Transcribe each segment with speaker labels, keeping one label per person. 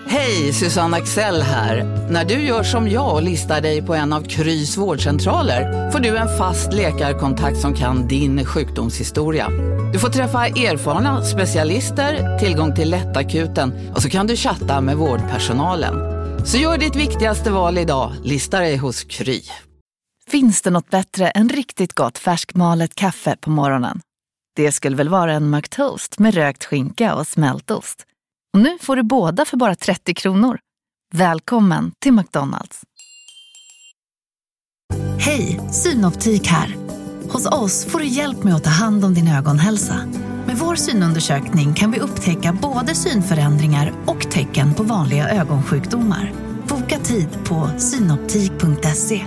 Speaker 1: Hej, Susanne Axel här. När du gör som jag och listar dig på en av Krys vårdcentraler får du en fast läkarkontakt som kan din sjukdomshistoria. Du får träffa erfarna specialister, tillgång till lättakuten och så kan du chatta med vårdpersonalen. Så gör ditt viktigaste val idag, lista dig hos Kry.
Speaker 2: Finns det något bättre än riktigt gott färskmalet kaffe på morgonen? Det skulle väl vara en McToast med rökt skinka och smältost. Och nu får du båda för bara 30 kronor. Välkommen till McDonald's. Hej, Synoptik här. Hos oss får du hjälp med att ta hand om din ögonhälsa. Med vår synundersökning kan vi upptäcka både synförändringar och tecken på vanliga ögonsjukdomar. Boka tid på synoptik.se.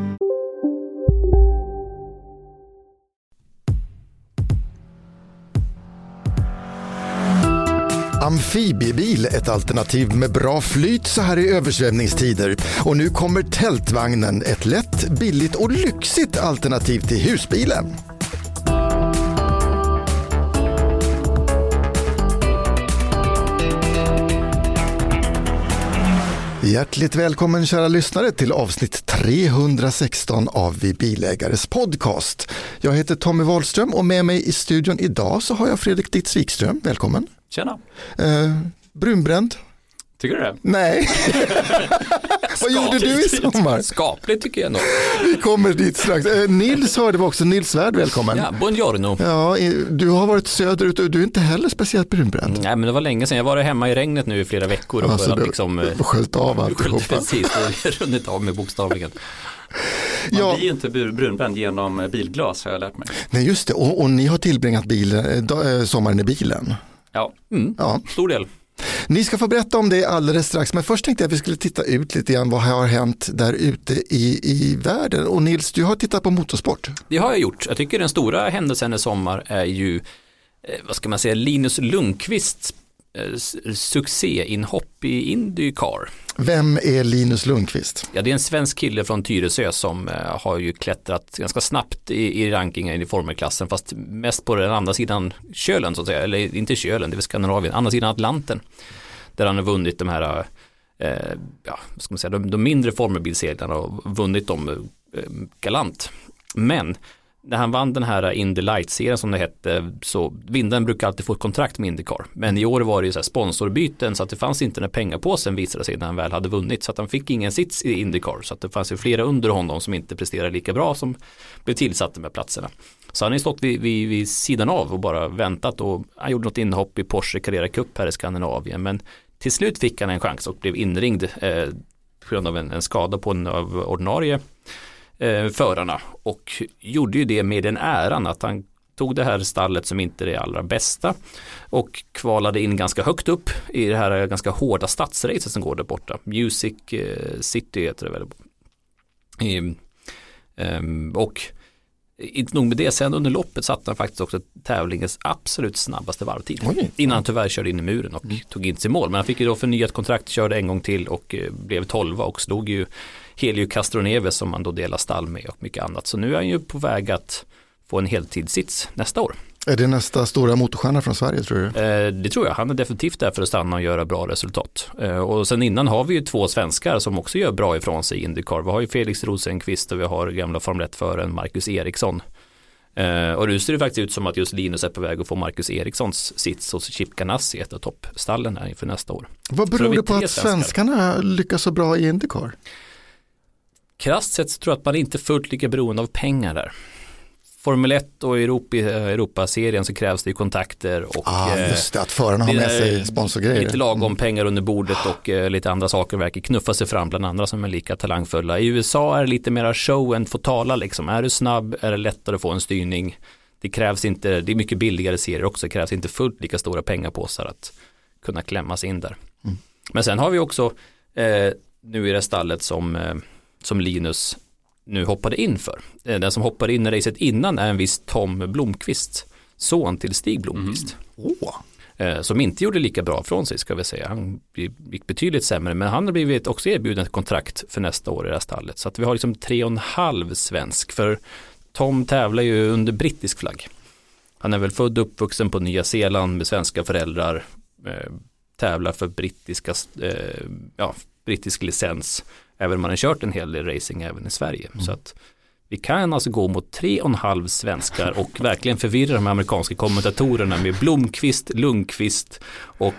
Speaker 3: Amfibiebil, ett alternativ med bra flyt så här i översvämningstider. Och nu kommer tältvagnen, ett lätt, billigt och lyxigt alternativ till husbilen. Hjärtligt välkommen kära lyssnare till avsnitt 316 av Vi Bilägares podcast. Jag heter Tommy Wahlström och med mig i studion idag så har jag Fredrik Dietz Wikström. Välkommen.
Speaker 4: Tjena.
Speaker 3: Brunbränd?
Speaker 4: Tycker du det?
Speaker 3: Nej. Vad gjorde du i sommar?
Speaker 4: Skapligt tycker jag nog.
Speaker 3: Vi kommer dit strax. Nils hörde vi också. Nils Svärd, välkommen.
Speaker 4: Ja, buongiorno.
Speaker 3: Ja, du har varit söderut och du är inte heller speciellt brunbränd.
Speaker 4: Nej, men det var länge sedan. Jag var hemma i regnet nu i flera veckor. Och
Speaker 3: alltså,
Speaker 4: liksom,
Speaker 3: sköljt av alltihopa.
Speaker 4: Precis, och runnit av med bokstavligen.
Speaker 5: Man blir ju inte brunbränd genom bilglas har jag lärt mig.
Speaker 3: Nej, just det. Och ni har tillbringat sommaren i bilen.
Speaker 4: Ja, stor del.
Speaker 3: Ni ska få berätta om det alldeles strax, men först tänkte jag att vi skulle titta ut lite grann vad har hänt där ute i världen. Och Nils, du har tittat på motorsport.
Speaker 4: Det har jag gjort. Jag tycker den stora händelsen i sommar är ju, vad ska man säga, Linus Lundqvists succéinhopp i IndyCar.
Speaker 3: Vem är Linus Lundqvist?
Speaker 4: Ja, det är en svensk kille från Tyresö som har ju klättrat ganska snabbt i rankingen i formelklassen, fast mest på den andra sidan kölen så att säga, eller inte kölen, det är Skandinavien, andra sidan Atlanten, där han har vunnit de här vad ska man säga, de mindre formelbilseglarna och vunnit dem galant. Men när han vann den här Indy Light-serien som det hette, så vinnaren brukar alltid få ett kontrakt med IndyCar. Men i år var det ju så här sponsorbyten, så att det fanns inte när pengapåsen visade sig när han väl hade vunnit, så att han fick ingen sits i IndyCar. Så att det fanns ju flera under honom som inte presterade lika bra som blev tillsatta med platserna. Så han har stått vid sidan av och bara väntat, och han gjorde något inhopp i Porsche Carrera Cup här i Skandinavien. Men till slut fick han en chans och blev inringd på grund av en skada på en av ordinarie förarna, och gjorde ju det med den äran att han tog det här stallet som inte är det allra bästa och kvalade in ganska högt upp i det här ganska hårda stadsracet som går där borta. Music City heter det väl. Och inte nog med det, sen under loppet satte han faktiskt också tävlingens absolut snabbaste varvtid. Innan han tyvärr körde in i muren och tog in sig mål. Men han fick ju då förnyat kontrakt, körde en gång till och blev 12 och slog ju Helio Castroneves som man då delar stall med och mycket annat. Så nu är han ju på väg att få en heltidssits nästa år.
Speaker 3: Är det nästa stora motorstjärna från Sverige, tror du?
Speaker 4: Det tror jag. Han är definitivt där för att stanna och göra bra resultat. Och sen innan har vi ju 2 svenskar som också gör bra ifrån sig i IndyCar. Vi har ju Felix Rosenqvist och vi har gamla Formel 1-föraren Marcus Eriksson. Och nu ser det faktiskt ut som att just Linus är på väg att få Marcus Erikssons sits hos Chip Ganassi, ett av toppstallen här inför nästa år.
Speaker 3: Vad beror det på att svenskarna lyckas så bra i IndyCar?
Speaker 4: Krasst sett så tror jag att man inte är fullt lika beroende av pengar där. Formel 1 och Europa-serien så krävs det ju kontakter och
Speaker 3: just det, att förarna har med sig sponsorgrejer.
Speaker 4: Lite lagom pengar under bordet och lite andra saker verkar knuffa sig fram bland andra som är lika talangfulla. I USA är det lite mer show än få tala liksom. Är du snabb är det lättare att få en styrning. Det krävs inte, det är mycket billigare serier också, det krävs inte fullt lika stora pengapåsar att kunna klämmas in där. Men sen har vi också nu i det stallet som Linus nu hoppade in för. Den som hoppade in i racet innan är en viss Tom Blomqvist, son till Stig Blomqvist. Som inte gjorde lika bra från sig ska vi säga. Han gick betydligt sämre, men han har blivit också erbjuden ett kontrakt för nästa år i det här stallet. Så att vi har liksom 3,5 svensk, för Tom tävlar ju under brittisk flagg. Han är väl född och uppvuxen på Nya Zeeland med svenska föräldrar. tävlar för brittisk licens, även om man har kört en hel del racing även i Sverige. Så att vi kan alltså gå mot 3,5 svenskar och verkligen förvirra de amerikanska kommentatorerna med Blomqvist, Lundqvist och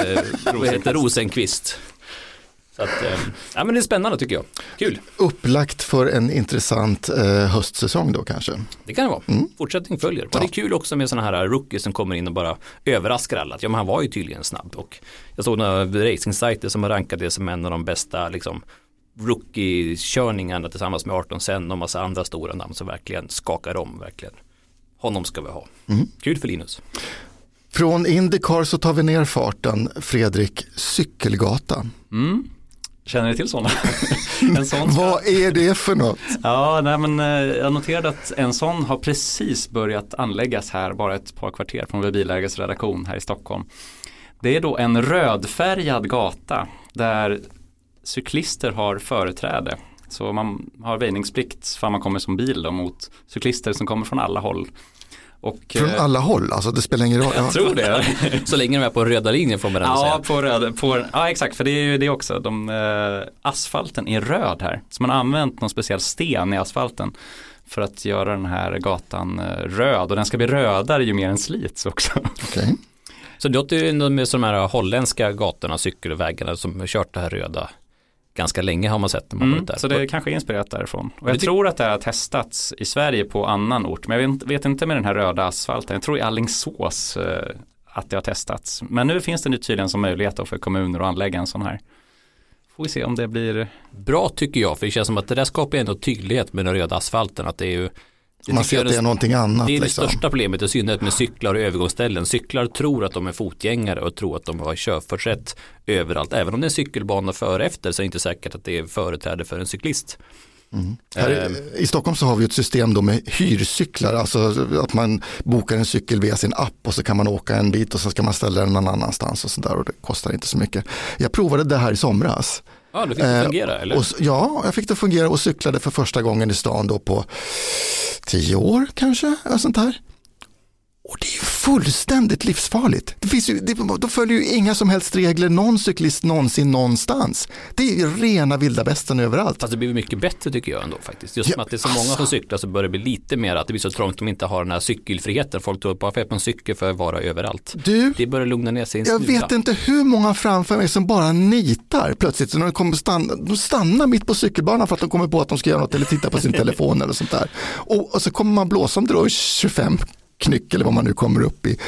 Speaker 4: Rosenqvist. Så att, men det är spännande tycker jag. Kul.
Speaker 3: Upplagt för en intressant höstsäsong då kanske.
Speaker 4: Det kan det vara. Fortsättning följer. Och det är kul också med sådana här rookies som kommer in och bara överraskar alla. Att, men han var ju tydligen snabb. Och jag såg några racingsajter som har rankat det som en av de bästa liksom, rookie-körningarna tillsammans med 18 sen och massa andra stora namn som verkligen skakar om. Verkligen. Honom ska vi ha. Kul för Linus.
Speaker 3: Från IndyCar så tar vi ner farten. Fredrik, cykelgata.
Speaker 5: Känner ni till sådana?
Speaker 3: Vad är det för något?
Speaker 5: Ja, jag noterade att en sån har precis börjat anläggas här, bara ett par kvarter från vår bilägares redaktion här i Stockholm. Det är då en rödfärgad gata där cyklister har företräde. Så man har väjningsplikt för man kommer som bil då, mot cyklister som kommer från alla håll. Och,
Speaker 3: från alla håll, alltså det spelar ingen roll.
Speaker 5: Jag tror det.
Speaker 4: Så länge de är på röda linjen får man ändå säga. Ja, exakt, för det är ju det också. Asfalten är röd här. Så man har använt någon speciell sten i asfalten för att göra den här gatan röd. Och den ska bli rödare ju mer än slits också.
Speaker 3: Okay.
Speaker 4: Så det låter ju med de här holländska gatorna, cykelvägarna som har kört det här röda ganska länge har man sett när man varit där.
Speaker 5: Så det är kanske inspirerat därifrån. Och jag tror att det har testats i Sverige på annan ort. Men jag vet inte med den här röda asfalten. Jag tror i Alingsås att det har testats. Men nu finns det tydligen som möjlighet för kommuner att anlägga en sån här. Får vi se om det blir
Speaker 4: bra tycker jag. För det känns som att det där skapar ändå tydlighet med den röda asfalten. Att det är ju
Speaker 3: man ser att det är någonting annat.
Speaker 4: Det är
Speaker 3: liksom.
Speaker 4: Det största problemet i synnerhet med cyklar och övergångsställen. Cyklar tror att de är fotgängare och tror att de har körförsrätt överallt. Även om det är en cykelbana före efter så är det inte säkert att det är företräde för en cyklist.
Speaker 3: I Stockholm så har vi ett system då med hyrcyklar, alltså att man bokar en cykel via sin app och så kan man åka en bit och så ska man ställa den någon annanstans och sådär och det kostar inte så mycket. Jag provade det här i somras.
Speaker 4: Ja, du fick det fungera eller?
Speaker 3: Ja, jag fick det fungera och cyklade för första gången i stan då på 10 år kanske, och sånt här. Och det är ju fullständigt livsfarligt. Då följer ju inga som helst regler någon cyklist någonsin någonstans. Det är ju rena vilda västern överallt.
Speaker 4: Fast det blir mycket bättre tycker jag ändå faktiskt. Just med att det är så många som cyklar så börjar det bli lite mer att det blir så trångt att de inte har den här cykelfriheten. Folk tror bara för att en cykel för att vara överallt. Det börjar lugna ner sig en
Speaker 3: smula. Jag vet inte hur många framför mig som bara nitar plötsligt. Så de stannar mitt på cykelbanan för att de kommer på att de ska göra något eller titta på sin telefon eller sånt där. Och så kommer man blåsa om det då 25 knyck eller vad man nu kommer upp i.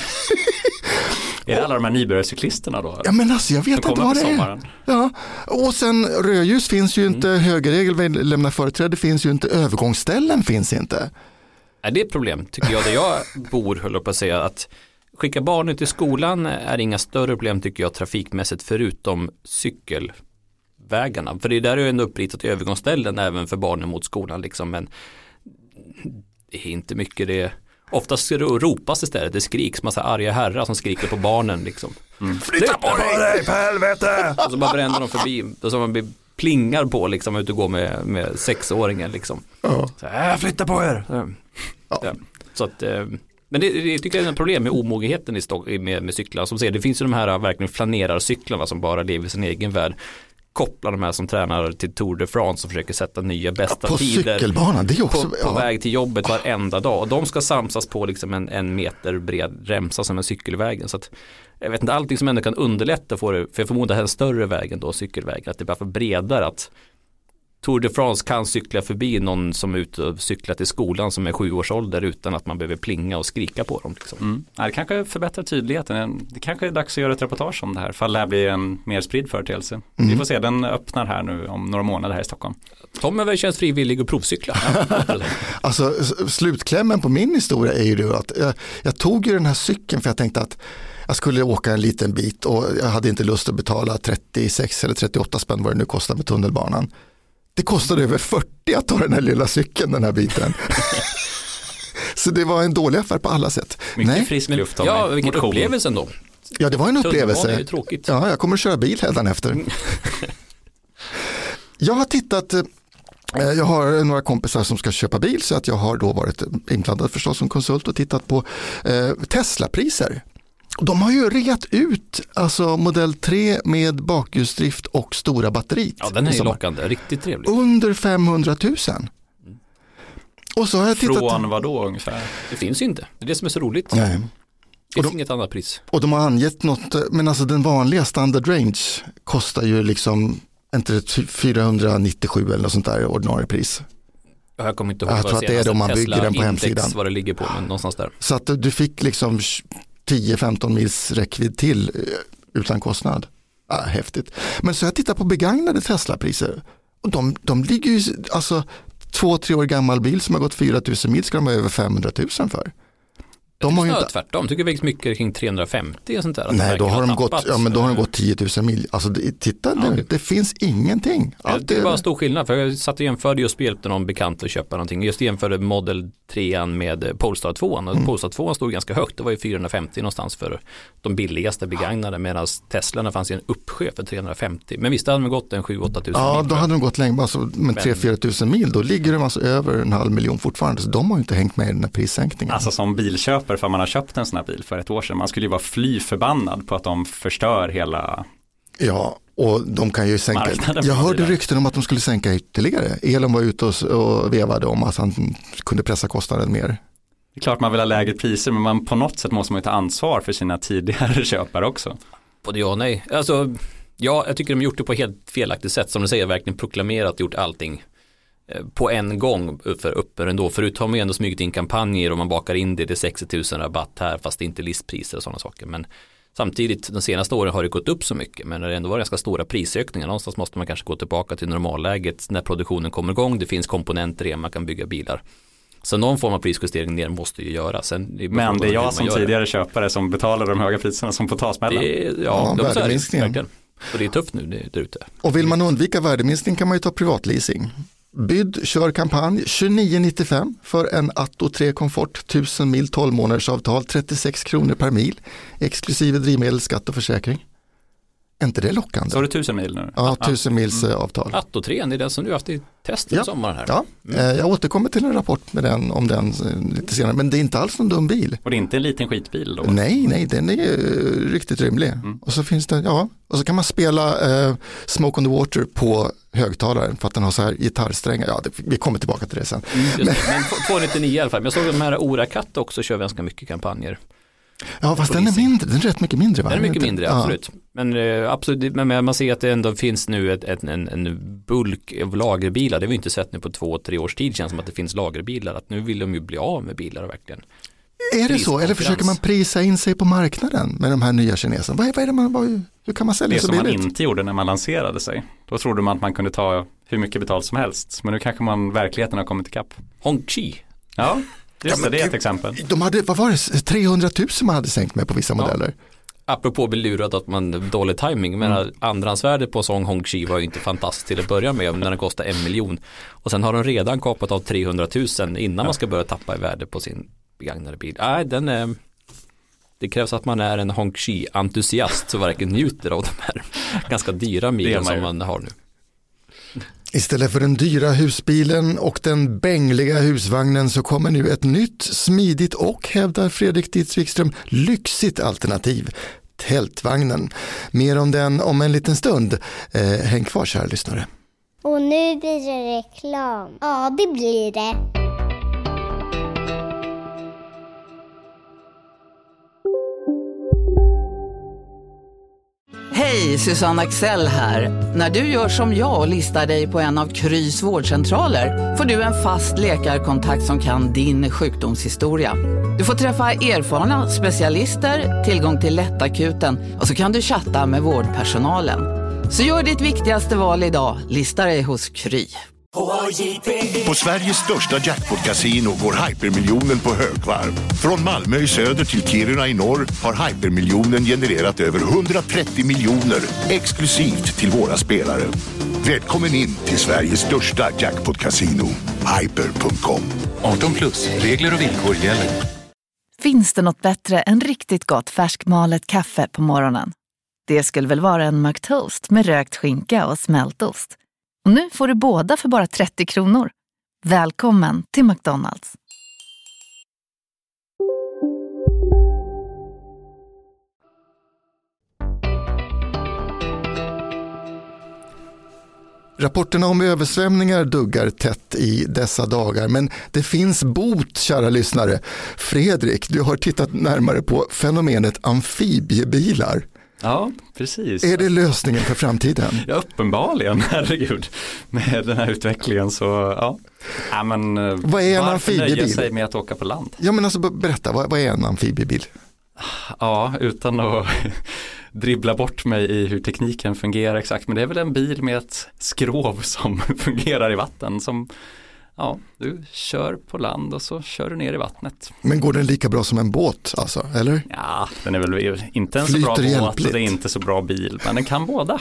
Speaker 5: Är det alla de här nybörjarcyklisterna då?
Speaker 3: Ja men alltså jag vet inte vad det är. Ja. Och sen rödljus finns ju inte, högerregel lämna företräde finns ju inte, övergångsställen finns inte.
Speaker 4: Det är ett problem tycker jag där jag bor, höll på att säga, att skicka barn ut till skolan är inga större problem tycker jag trafikmässigt förutom cykelvägarna. För det är där det är ändå uppritat övergångsställen även för barnen mot skolan liksom, men det är inte mycket det. Oftast ropas istället, det skriks massa arga herrar som skriker på barnen liksom.
Speaker 3: Flytta på dig för helvete!
Speaker 4: Och så bara bränner de förbi och så man blir plingar på liksom ut och går med 6-åringen liksom. Så flytta på er! Ja. Så att, men det tycker jag är ett problem med omogenheten med cyklar. Som säger, det finns ju de här verkligen flanerarcyklarna som bara lever i sin egen värld. Koppla de här som tränar till Tour de France och försöker sätta nya bästa
Speaker 3: på
Speaker 4: tider
Speaker 3: cykelbanan, det är också,
Speaker 4: på väg till jobbet varenda dag. Och de ska samsas på liksom en meter bred remsa som en cykelvägen. Så att, jag vet inte, allting som ändå kan underlätta för jag förmodar en större väg än då cykelvägen. Att det är bara för bredare att Tour de France kan cykla förbi någon som är ute och cyklar till skolan som är 7 års ålder utan att man behöver plinga och skrika på dem. Liksom.
Speaker 5: Ja, det kanske förbättrar tydligheten. Det kanske är dags att göra ett reportage om det här. För det blir en mer spridd företeelse. Vi får se, den öppnar här nu om några månader här i Stockholm.
Speaker 4: Tom är väl känns frivillig och provcykla.
Speaker 3: Alltså slutklämmen på min historia är ju då att jag tog ju den här cykeln för jag tänkte att jag skulle åka en liten bit och jag hade inte lust att betala 36 eller 38 spänn vad det nu kostar med tunnelbanan. Det kostade över 40 att ta den här lilla cykeln, den här biten. Så det var en dålig affär på alla sätt.
Speaker 5: Mycket frisk luft.
Speaker 4: Ja, vilken upplevelse ändå.
Speaker 3: Ja, det var en upplevelse.
Speaker 4: Det är tråkigt.
Speaker 3: Ja, jag kommer att köra bil hädan efter. Jag har tittat, jag har några kompisar som ska köpa bil så att jag har då varit inblandad förstås som konsult och tittat på Tesla-priser. De har ju reat ut alltså modell 3 med bakhjulsdrift och stora batteriet.
Speaker 4: Ja, den är ju lockande, riktigt trevlig.
Speaker 3: Under 500 000. Och så har jag tittat...
Speaker 5: Från vad då ungefär?
Speaker 4: Det finns ju inte, det är det som är så roligt.
Speaker 3: Nej.
Speaker 4: Det finns inget annat pris.
Speaker 3: Och de har angett något, men alltså den vanliga standard range kostar ju liksom inte 497 eller något sånt där ordinarie pris.
Speaker 4: Jag kommer inte ihåg
Speaker 3: jag tror att det är det om man bygger den på hemsidan.
Speaker 4: Vad det ligger på, men någonstans där.
Speaker 3: Så att du fick liksom 10-15 mils räckvidd till utan kostnad. Häftigt. Men så jag tittar på begagnade Tesla-priser. Och de ligger ju, alltså 2-3 år gammal bil som har gått 4 000 mil ska de ha över 500 000 för.
Speaker 4: De har ju inte... Tvärtom, tycker vi mycket kring 350 och sånt där.
Speaker 3: Nej, då har de gått 10 000 mil. Alltså titta nu, det finns ingenting.
Speaker 4: Det är bara stor skillnad, för jag satt och jämförde just hjälpte någon bekant att köpa någonting. Just jämförde Model 3 med Polestar 2. Och Polestar 2 stod ganska högt, det var ju 450 någonstans för de billigaste begagnade, medan Teslorna fanns i en uppsjö för 350. Men visst hade de gått en 7-8 000 mil. Ja,
Speaker 3: då hade de gått länge, alltså, men 3-4 000 mil, då ligger de alltså över 500 000 fortfarande. Så de har ju inte hängt med i den här prissänkningen.
Speaker 5: Alltså som bilköpare, för man har köpt en sån här bil för ett år sedan. Man skulle ju vara fly förbannad på att de förstör hela...
Speaker 3: Ja, och de kan ju sänka. Jag hörde rykten om att de skulle sänka ytterligare. Elon var ute och vevade om att han kunde pressa kostnaden mer.
Speaker 5: Det är klart man vill ha lägre priser, men man, på något sätt måste man ju ta ansvar för sina tidigare köpare också.
Speaker 4: Både ja och nej. Alltså, jag tycker de har gjort det på helt felaktigt sätt. Som du säger, verkligen proklamerat, gjort allting på en gång för uppe ändå. Förut har man ju ändå smugit in kampanjer och man bakar in det till 60 000 rabatt här, fast det inte är listpriser och sådana saker. Men samtidigt, de senaste åren har det gått upp så mycket, men det ändå var ganska stora prisökningar. Någonstans måste man kanske gå tillbaka till normalläget när produktionen kommer igång. Det finns komponenter i, man kan bygga bilar. Så någon form av prisjustering ner måste ju göras.
Speaker 5: Men det är jag som tidigare köpare som betalar de höga priserna som får ta smällen.
Speaker 3: Ja, värdeminskningen.
Speaker 4: Och det är tufft nu där ute.
Speaker 3: Och vill man undvika värdeminskning kan man ju ta privatleasing. Byd kör kampanj 29,95 för en Atto 3 Komfort 1000 mil 12 månaders avtal, 36 kronor per mil exklusive drivmedel, skatt och försäkring. Är inte det lockande?
Speaker 5: Så har du 1000 mil nu?
Speaker 3: Ja, 1000 mils avtal.
Speaker 4: Atto 3, det är den som du haft i test i sommaren här.
Speaker 3: Ja, jag återkommer till en rapport med om den lite senare, men det är inte alls någon dum bil.
Speaker 5: Och det är inte en liten skitbil då?
Speaker 3: Nej, den är riktigt rymlig. Och så finns det, och så kan man spela Smoke on the Water på högtalaren för att den har så här gitarrsträngar. Ja, vi kommer tillbaka till det sen.
Speaker 4: Men 299 i alla fall. Men jag såg de här Orakatt också kör ganska mycket kampanjer.
Speaker 3: Ja, fast den är mindre, den är rätt mycket mindre.
Speaker 4: Den är mycket mindre, absolut. Men absolut, men man ser att det ändå finns nu en bulk av lagerbilar. Det har vi inte sett nu på 2-3 års tid, känns som att det finns lagerbilar. Att nu vill de ju bli av med bilar verkligen.
Speaker 3: Är det så? Eller försöker man prisa in sig på marknaden med de här nya kineserna? Vad är det hur kan man sälja så billigt?
Speaker 5: Det som man inte gjorde när man lanserade sig. Då trodde man att man kunde ta hur mycket betalt som helst. Men nu kanske verkligheten har kommit ikapp.
Speaker 4: Hongqi.
Speaker 5: Ja. Just det är ett exempel.
Speaker 3: De hade, vad var det, 300 000 man hade sänkt med på vissa modeller.
Speaker 4: Apropå bli lurad att man dålig timing, men andrahandsvärdet på sång Hongqi var ju inte fantastiskt till att börja med när den kostar 1 miljon. Och sen har de redan kapat av 300 000 innan man ska börja tappa i värde på sin begagnade bil. Nej, det krävs att man är en Hongqi-entusiast så verkligen njuter av de här ganska dyra bilen som man har nu.
Speaker 3: Istället för den dyra husbilen och den bängliga husvagnen så kommer nu ett nytt, smidigt och, hävdar Fredrik Dietz Wikström, lyxigt alternativ. Tältvagnen. Mer om den om en liten stund. Häng kvar, kära lyssnare.
Speaker 6: Och nu blir det reklam. Ja, det blir det.
Speaker 1: Hej, Susanne Axel här. När du gör som jag och listar dig på en av Krys vårdcentraler får du en fast läkarkontakt som kan din sjukdomshistoria. Du får träffa erfarna specialister, tillgång till lättakuten och så kan du chatta med vårdpersonalen. Så gör ditt viktigaste val idag, lista dig hos Kry.
Speaker 7: På Sveriges största jackpot-casino går hypermiljonen på högvarv. Från Malmö i söder till Kiruna i norr har hypermiljonen genererat över 130 miljoner exklusivt till våra spelare. Välkommen in till Sveriges största jackpot-casino, hyper.com.
Speaker 8: 18+, regler och villkor gäller.
Speaker 2: Finns det något bättre än riktigt gott färskmalet kaffe på morgonen? Det skulle väl vara en McToast med rökt skinka och smältost. Och nu får du båda för bara 30 kronor. Välkommen till McDonald's.
Speaker 3: Rapporterna om översvämningar duggar tätt i dessa dagar, men det finns bot, kära lyssnare. Fredrik, du har tittat närmare på fenomenet amfibiebilar.
Speaker 5: Ja, precis.
Speaker 3: Är det lösningen för framtiden?
Speaker 5: Ja, uppenbarligen, herregud. Med den här utvecklingen så, ja. Ja, men
Speaker 3: vad är en amfibiebil?
Speaker 5: Nöja sig med att åka på land?
Speaker 3: Ja, men alltså berätta, vad är en amfibiebil?
Speaker 5: Ja, utan att dribbla bort mig i hur tekniken fungerar exakt. Men det är väl en bil med ett skrov som fungerar i vatten. Som, ja, du kör på land och så kör du ner i vattnet.
Speaker 3: Men går den lika bra som en båt alltså, eller?
Speaker 5: Ja, den är väl inte en så bra båt och det är inte så bra bil. Men den kan båda.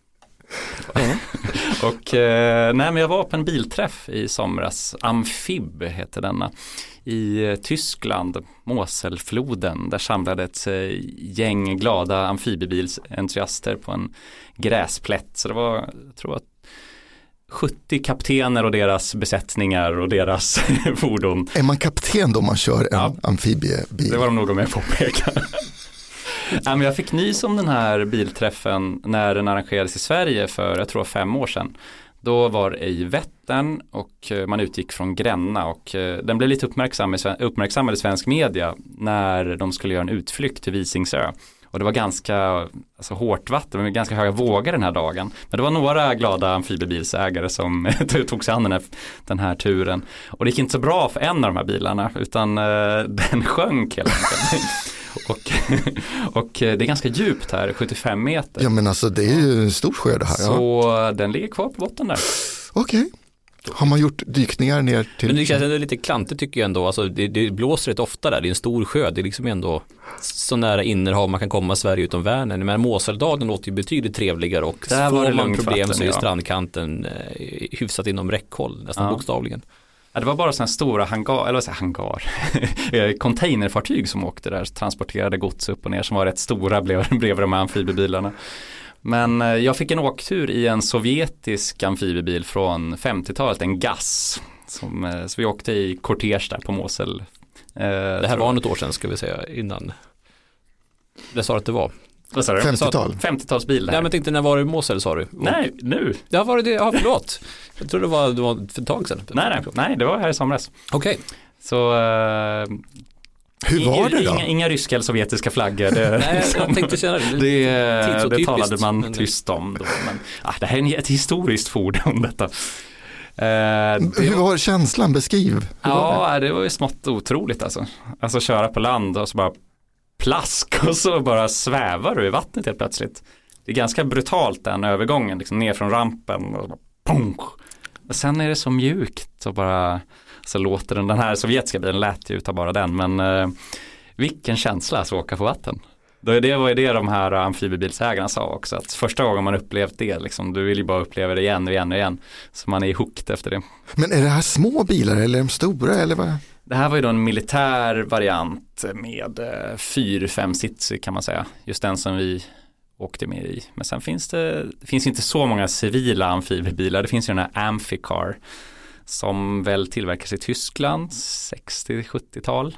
Speaker 5: Och nej, men jag var på en bilträff i somras. Amfib heter denna. I Tyskland, Moselfloden, där samlade ett gäng glada amfibiebilsentusiaster på en gräsplätt. Så det var, jag tror att 70 kaptener och deras besättningar och deras fordon.
Speaker 3: Är man kapten då man kör en amfibiebil? Det
Speaker 5: var de nog med på att påpeka. Men jag fick nys om den här bilträffen när den arrangerades i Sverige för, jag tror 5 år sedan. Då var det i Vättern och man utgick från Gränna och den blev lite uppmärksammad i svensk media när de skulle göra en utflykt till Visingsö. Och det var ganska hårt vatten, med ganska höga vågor den här dagen. Men det var några glada amfibiebilsägare som tog sig an den här turen. Och det gick inte så bra för en av de här bilarna, utan den sjönk helt enkelt. Och det är ganska djupt här, 75 meter.
Speaker 3: Ja, men alltså det är ju en stor sjö det här.
Speaker 5: Så den ligger kvar på botten där.
Speaker 3: Okej. Har man gjort dykningar ner till...
Speaker 4: Men det känns ändå lite klantigt tycker jag ändå. Alltså det blåser rätt ofta där. Det är en stor sjö. Det är liksom ändå så nära innerhav man kan komma i Sverige utom Vänern. Men Moseldalen låter ju betydligt trevligare och
Speaker 5: där
Speaker 4: får
Speaker 5: var det
Speaker 4: man problem
Speaker 5: vatten,
Speaker 4: så är strandkanten hyfsat inom räckhåll nästan bokstavligen.
Speaker 5: Ja, det var bara sådana stora containerfartyg som åkte där, transporterade gods upp och ner som var rätt stora bredvid de här amfibiebilarna. Men jag fick en åktur i en sovjetisk amfibiebil från 50-talet, en GAS. Så vi åkte i kortege där på Mosel.
Speaker 4: Det här var något år sedan ska vi säga innan. Det sa att det var.
Speaker 5: Vad sa du?
Speaker 3: 50-tal?
Speaker 5: 50-talsbil.
Speaker 4: Nej, men tänkte när var det i Mosel sa du?
Speaker 5: Nej, nu.
Speaker 4: Ja, var det det? Ja, förlåt. Jag tror det var för ett tag sedan.
Speaker 5: Nej, det var här i somras.
Speaker 4: Okej.
Speaker 5: Så...
Speaker 3: hur var det då?
Speaker 5: Inga ryska eller sovjetiska flaggor.
Speaker 4: Nej, jag tänkte säga
Speaker 5: det talade man tyst om då. Men det här är ett historiskt fordon detta.
Speaker 3: Hur var känslan? Beskriv.
Speaker 5: Det var ju smått otroligt alltså köra på land och så bara plask och så bara svävar du i vattnet helt plötsligt. Det är ganska brutalt den övergången liksom ner från rampen och bara pong. Och sen är det så mjukt och bara så låter den här sovjetiska bilen lät ju utav bara den, men vilken känsla att åka på vatten. Det var ju det de här amfibiebilsägarna sa också, att första gången man upplevt det liksom, du vill ju bara uppleva det igen och igen och igen, så man är hooked efter det.
Speaker 3: Men är det här små bilar eller är de stora eller vad?
Speaker 5: Det här var ju då en militär variant med 4-5 sits kan man säga, just den som vi åkte med i. Men sen finns det inte så många civila amfibiebilar. Det finns ju den här Amphicar som väl tillverkas i Tyskland 60-70-tal.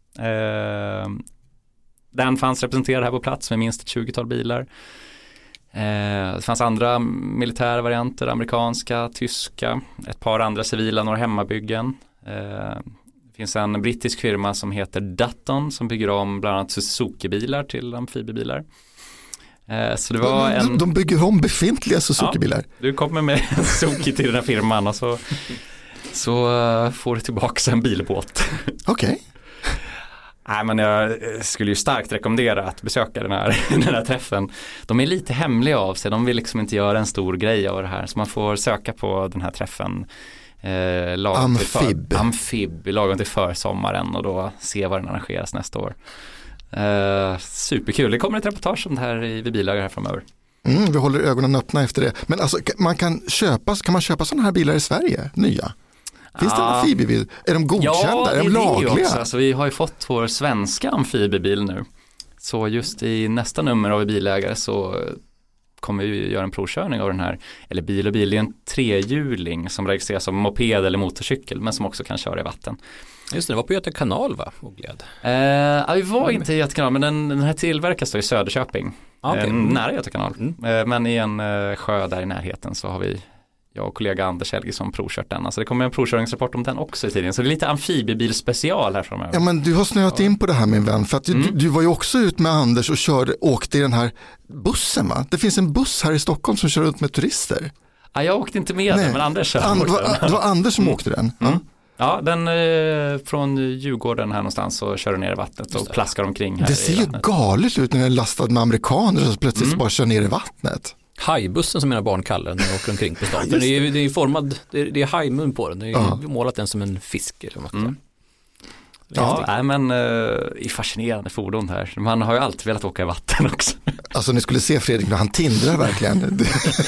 Speaker 5: Den fanns representerad här på plats med minst ett 20-tal bilar. Det fanns andra militära varianter, amerikanska, tyska, ett par andra civila, några hemmabyggen. Det finns en brittisk firma som heter Dutton som bygger om bland annat Suzuki-bilar till amfibiebilar. Så det var
Speaker 3: de bygger om befintliga Suzuki-bilar?
Speaker 5: Ja, du kommer med Suzuki till den här firman och så får du tillbaka en bilbåt.
Speaker 3: Okej.
Speaker 5: Nej, men jag skulle ju starkt rekommendera att besöka den här träffen. De är lite hemliga av sig, de vill liksom inte göra en stor grej av det här. Så man får söka på den här träffen Amfib lagom till försommaren och då se vad den arrangeras nästa år. Superkul, det kommer ett reportage om det här i bilager här framöver.
Speaker 3: Vi håller ögonen öppna efter det. Men alltså, kan man köpa sådana här bilar i Sverige, nya? Finns det en amfibiebil? Är de godkända? Är de lagliga?
Speaker 5: Alltså, vi har ju fått vår svenska amfibiebil nu. Så just i nästa nummer av bilägare så kommer vi göra en provkörning av den här. Eller bil, det är en trehjuling som registreras som moped eller motorcykel men som också kan köra i vatten.
Speaker 4: Just det, det var på Göta kanal va?
Speaker 5: Vi var inte i Göta kanal, men den här tillverkas då i Söderköping. Nära Göta kanal. Men i en sjö där i närheten så har vi jag och kollega Anders Helgesson provkört den. Alltså det kommer en provkörningsrapport om den också i tiden. Så det är lite amfibiebilspecial här framöver.
Speaker 3: Ja, men du har snöat in på det här, min vän. För att du var ju också ut med Anders och åkte i den här bussen, va? Det finns en buss här i Stockholm som kör runt med turister.
Speaker 5: Ja, jag åkte inte med den, men Anders
Speaker 3: det var Anders som åkte den.
Speaker 5: Ja, den från Djurgården här någonstans och kör ner i vattnet och plaskar omkring här.
Speaker 3: Det ser ju galet ut när den är lastad med amerikaner som plötsligt bara kör ner i vattnet.
Speaker 4: Hajbussen som mina barn kallar den när jag åker omkring på stan. Det är formad, det är hajmun på den. Det är målat den som en fisk eller vad man ska säga.
Speaker 5: Ja, men är fascinerande fordon här. Man har ju alltid velat åka i vatten också.
Speaker 3: Alltså ni skulle se Fredrik när han tindrar verkligen.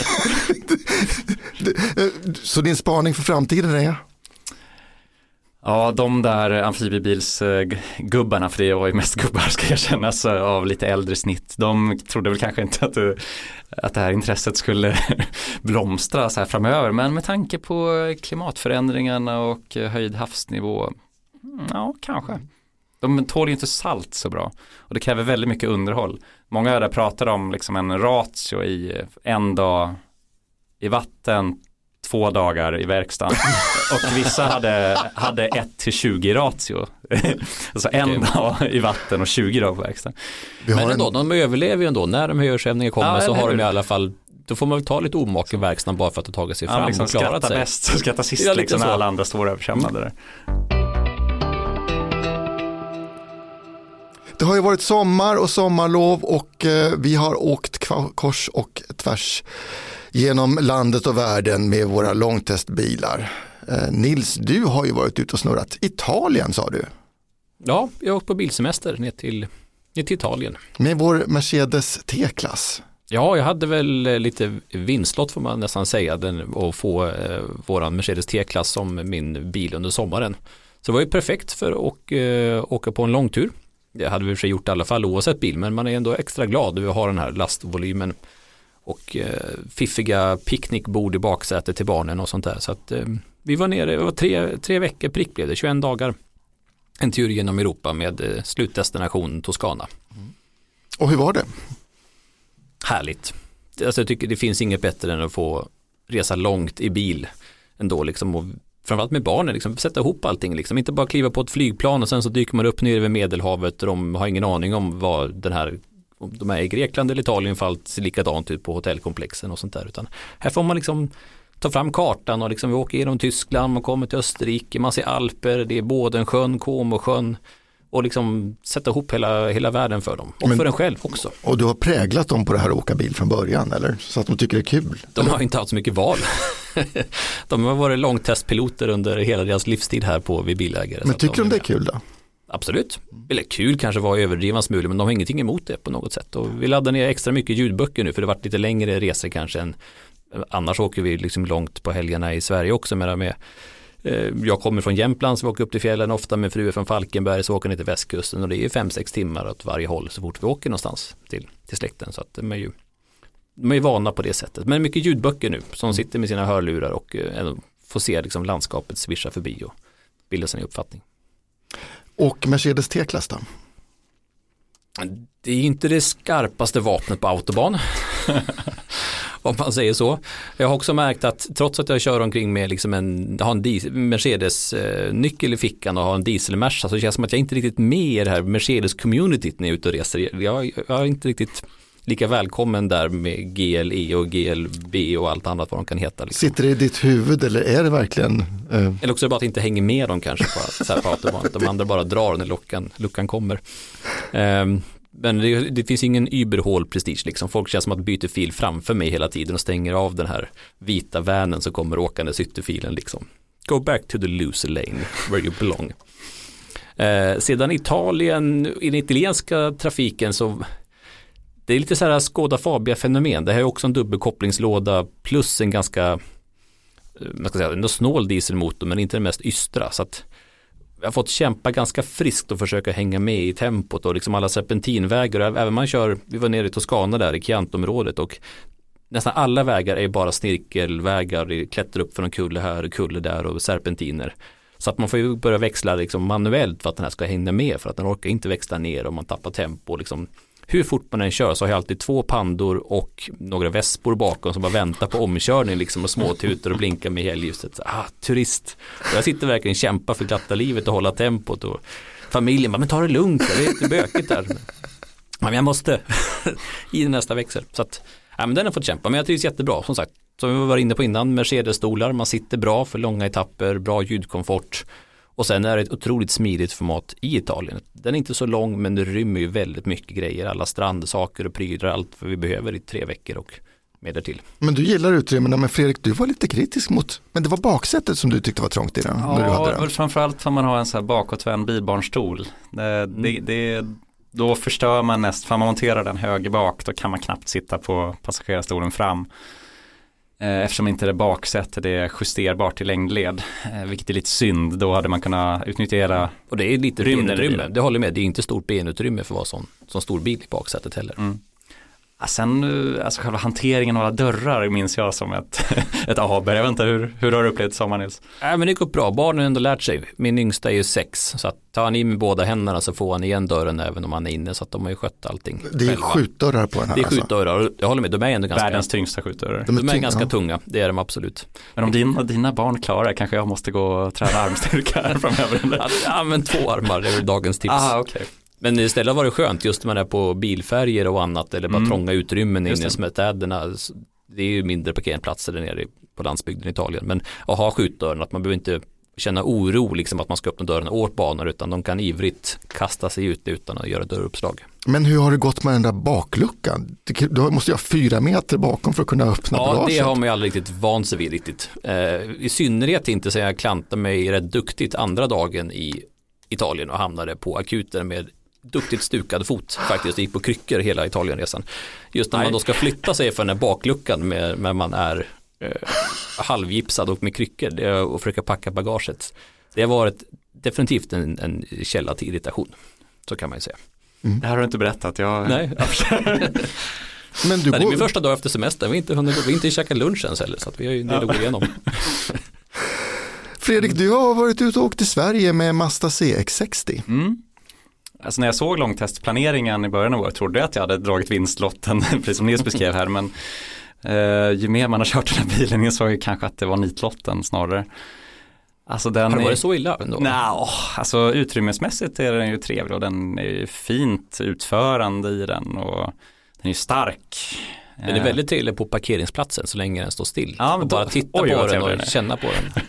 Speaker 3: Så din spaning för framtiden är?
Speaker 5: Ja, de där amfibiebilsgubbarna, för det var ju mest gubbar ska erkännas av lite äldre snitt, de trodde väl kanske inte att det här intresset skulle blomstra så här framöver, men med tanke på klimatförändringarna och höjd havsnivå, ja kanske. De tål ju inte salt så bra och det kräver väldigt mycket underhåll. Många där pratar om liksom en ratio i en dag i vatten, 2 dagar i verkstaden och vissa hade 1-20 ratio. Alltså en dag i vatten och 20 dagar på verkstaden.
Speaker 4: Men ändå, de överlever ju ändå. När de höjdsvämningar kommer så har de i alla fall, då får man väl ta lite omak i verkstaden bara för att ha tagit sig fram
Speaker 5: liksom
Speaker 4: och klarat sig.
Speaker 5: Bäst, skratta sist liksom, när alla andra står överkämmade där.
Speaker 3: Det har ju varit sommar och sommarlov och vi har åkt kors och tvärs genom landet och världen med våra långtestbilar. Nils, du har ju varit ute och snurrat. Italien sa du?
Speaker 4: Ja, jag har åkt på bilsemester ner till Italien.
Speaker 3: Med vår Mercedes T-klass?
Speaker 4: Ja, jag hade väl lite vinstlott får man nästan säga att få våran Mercedes T-klass som min bil under sommaren. Så det var ju perfekt för att åka på en långtur. Det hade vi för sig gjort i alla fall oavsett bil, men man är ändå extra glad över att ha den här lastvolymen och fiffiga picknickbord i baksätet till barnen och sånt där. Så att vi var nere, det var 3 veckor prick blev det, 21 dagar. En tur genom Europa med slutdestination Toscana.
Speaker 3: Och hur var det?
Speaker 4: Härligt. Alltså jag tycker det finns inget bättre än att få resa långt i bil ändå liksom, och framförallt med barnen liksom, sätta ihop allting liksom. Inte bara kliva på ett flygplan och sen så dyker man upp ner över Medelhavet och de har ingen aning om vad de är i Grekland eller Italien fallt likadant ut på hotellkomplexen och sånt där, utan här får man liksom ta fram kartan och liksom vi åker genom Tyskland, man kommer till Österrike, man ser Alper, det är Bådensjön, Comosjön och liksom sätta ihop hela världen för dem och för en själv också.
Speaker 3: Och du har präglat dem på det här att åka bil från början eller? Så att de tycker det är kul?
Speaker 4: De har inte haft så mycket val. De har varit långtestpiloter under hela deras livstid här på vid bilägare.
Speaker 3: Men tycker de det är kul då?
Speaker 4: Absolut. Eller kul kanske var överdriven smule, men de har ingenting emot det på något sätt. Och vi laddar ner extra mycket ljudböcker nu för det har varit lite längre resor kanske än annars åker vi liksom långt på helgerna i Sverige också med jag kommer från Jämtland så vi åker upp till fjällen ofta med fruar från Falkenberg så åker ner till västkusten och det är 5-6 timmar åt varje håll så fort vi åker någonstans till släkten, så att de är vana på det sättet. Men mycket ljudböcker nu som sitter med sina hörlurar och får se liksom landskapet svischa förbi och bilda sin uppfattning. Och
Speaker 3: Mercedes T-klass då?
Speaker 4: Det är inte det skarpaste vapnet på autobahn. Om man säger så. Jag har också märkt att trots att jag kör omkring med liksom har en Mercedes-nyckel i fickan och har en dieselmersa så känns det som att jag inte riktigt med i det här Mercedes-communityt när jag är ute och reser. Jag är inte riktigt lika välkommen där med GLE och GLB och allt annat vad de kan heta. Liksom.
Speaker 3: Sitter det i ditt huvud eller är det verkligen?
Speaker 4: Eller också bara att inte hänger med dem kanske på autobahn. De andra bara drar när luckan kommer. Men det finns ingen überhål prestige liksom. Folk känns som att byter fil framför mig hela tiden och stänger av den här vita vanen som kommer åkandes ytterfilen liksom. Go back to the loser lane where you belong. Sedan Italien, i den italienska trafiken så det är lite så här Skoda Fabia-fenomen. Det här är också en dubbelkopplingslåda plus en ganska man ska säga, ändå snål dieselmotor men inte den mest ystra, så att jag har fått kämpa ganska friskt och försöka hänga med i tempot och liksom alla serpentinvägar. Även vi var nere i Toscana där i Chianti-området och nästan alla vägar är bara snirkelvägar. Det klättrar upp för en kulle här, kulle där och serpentiner. Så att man får ju börja växla liksom manuellt för att den här ska hänga med, för att den orkar inte växla ner om man tappar tempo. Liksom hur fort man än kör så har jag alltid 2 pandor och några vespor bakom som bara väntar på omkörning liksom, och småtuter och blinkar med helljuset. Turist. Och jag sitter verkligen och kämpar för glatta livet och hålla tempot, och familjen bara, men ta det lugnt, det är lite bökigt där. Men jag måste i nästa växel. Så att, men den har fått kämpa, men jag trivs jättebra som sagt. Som vi var inne på innan, Mercedes-stolar, man sitter bra för långa etapper, bra ljudkomfort. Och sen är det ett otroligt smidigt format i Italien. Den är inte så lång, men det rymmer ju väldigt mycket grejer. Alla strandsaker och prylar, allt vad vi behöver i 3 veckor och mer därtill. Men du gillar utrymmena, men Fredrik, du var lite kritisk mot, men det var baksättet som du tyckte var trångt i den.
Speaker 5: Ja,
Speaker 4: när du hade den.
Speaker 5: Framförallt får man ha en så här bakåtvänd bilbarnstol. Då förstör man nästan, för man monterar den höger bak, då kan man knappt sitta på passagerarstolen fram. Eftersom inte det baksättet är justerbart i längdled, vilket är lite synd. Då hade man kunnat utnyttja
Speaker 4: och det är lite benutrymme, det håller med, det är inte stort benutrymme för att vara sån stor bil i baksätet heller.
Speaker 5: Sen, alltså själva hanteringen av alla dörrar minns jag som ett aber. Jag vet inte, hur har du upplevt sommaren, Nils?
Speaker 4: Men det går bra, barnen har ändå lärt sig. Min yngsta är ju 6, så att tar han in med båda händerna så får han igen dörren även om han är inne, så att de har ju skött allting. Det är
Speaker 3: skjutdörrar på den här.
Speaker 4: Det är skjutdörrar, jag håller med, de är ändå ganska...
Speaker 5: Världens tyngsta skjutdörrar.
Speaker 4: De är ganska tunga, det är de absolut.
Speaker 5: Men om dina barn klarar, kanske jag måste gå och träna armstyrka här framöver.
Speaker 4: Ja, men 2 armar, det är väl dagens tips.
Speaker 5: Okay.
Speaker 4: Men istället var det skönt just när man är på bilfärger och annat, eller bara trånga utrymmen inne i städerna. Det är ju mindre parkeringsplatser där nere på landsbygden i Italien. Men att ha skjutdörren, att man behöver inte känna oro liksom att man ska öppna dörren åt banor, utan de kan ivrigt kasta sig ut utan att göra dörruppslag.
Speaker 3: Men hur har det gått med den där bakluckan? Du måste ju ha 4 meter bakom för att kunna öppna bagaget.
Speaker 4: Ja, det har man ju aldrig riktigt vant sig vid riktigt. I synnerhet inte så jag klantade mig rätt duktigt andra dagen i Italien och hamnade på akuten med duktigt stukad fot faktiskt, gick på kryckor hela Italienresan. Just när man då ska flytta sig för den här bakluckan när man är halvgipsad och med kryckor, det är att försöka packa bagaget. Det har varit definitivt en källa till irritation, så kan man ju säga.
Speaker 5: Det här har du inte berättat.
Speaker 4: Nej. Men det är min första dag efter semestern, vi har inte käkat lunch ens heller, så att vi har ju en del att gå igenom.
Speaker 3: Fredrik, du har varit ute och åkt till Sverige med Mazda CX-60.
Speaker 5: Alltså när jag såg långtestplaneringen i början av året trodde jag att jag hade dragit vinstlotten, precis som Nils beskrev här, men ju mer man har kört den här bilen insåg jag kanske att det var nitlotten snarare. Alltså den
Speaker 4: har det varit så illa ändå?
Speaker 5: Alltså utrymmesmässigt är den ju trevlig och den är ju fint utförande i den och den är ju stark.
Speaker 4: Den är väldigt trevlig på parkeringsplatsen så länge den står still.
Speaker 5: Ja,
Speaker 4: och bara titta på den och känna på den.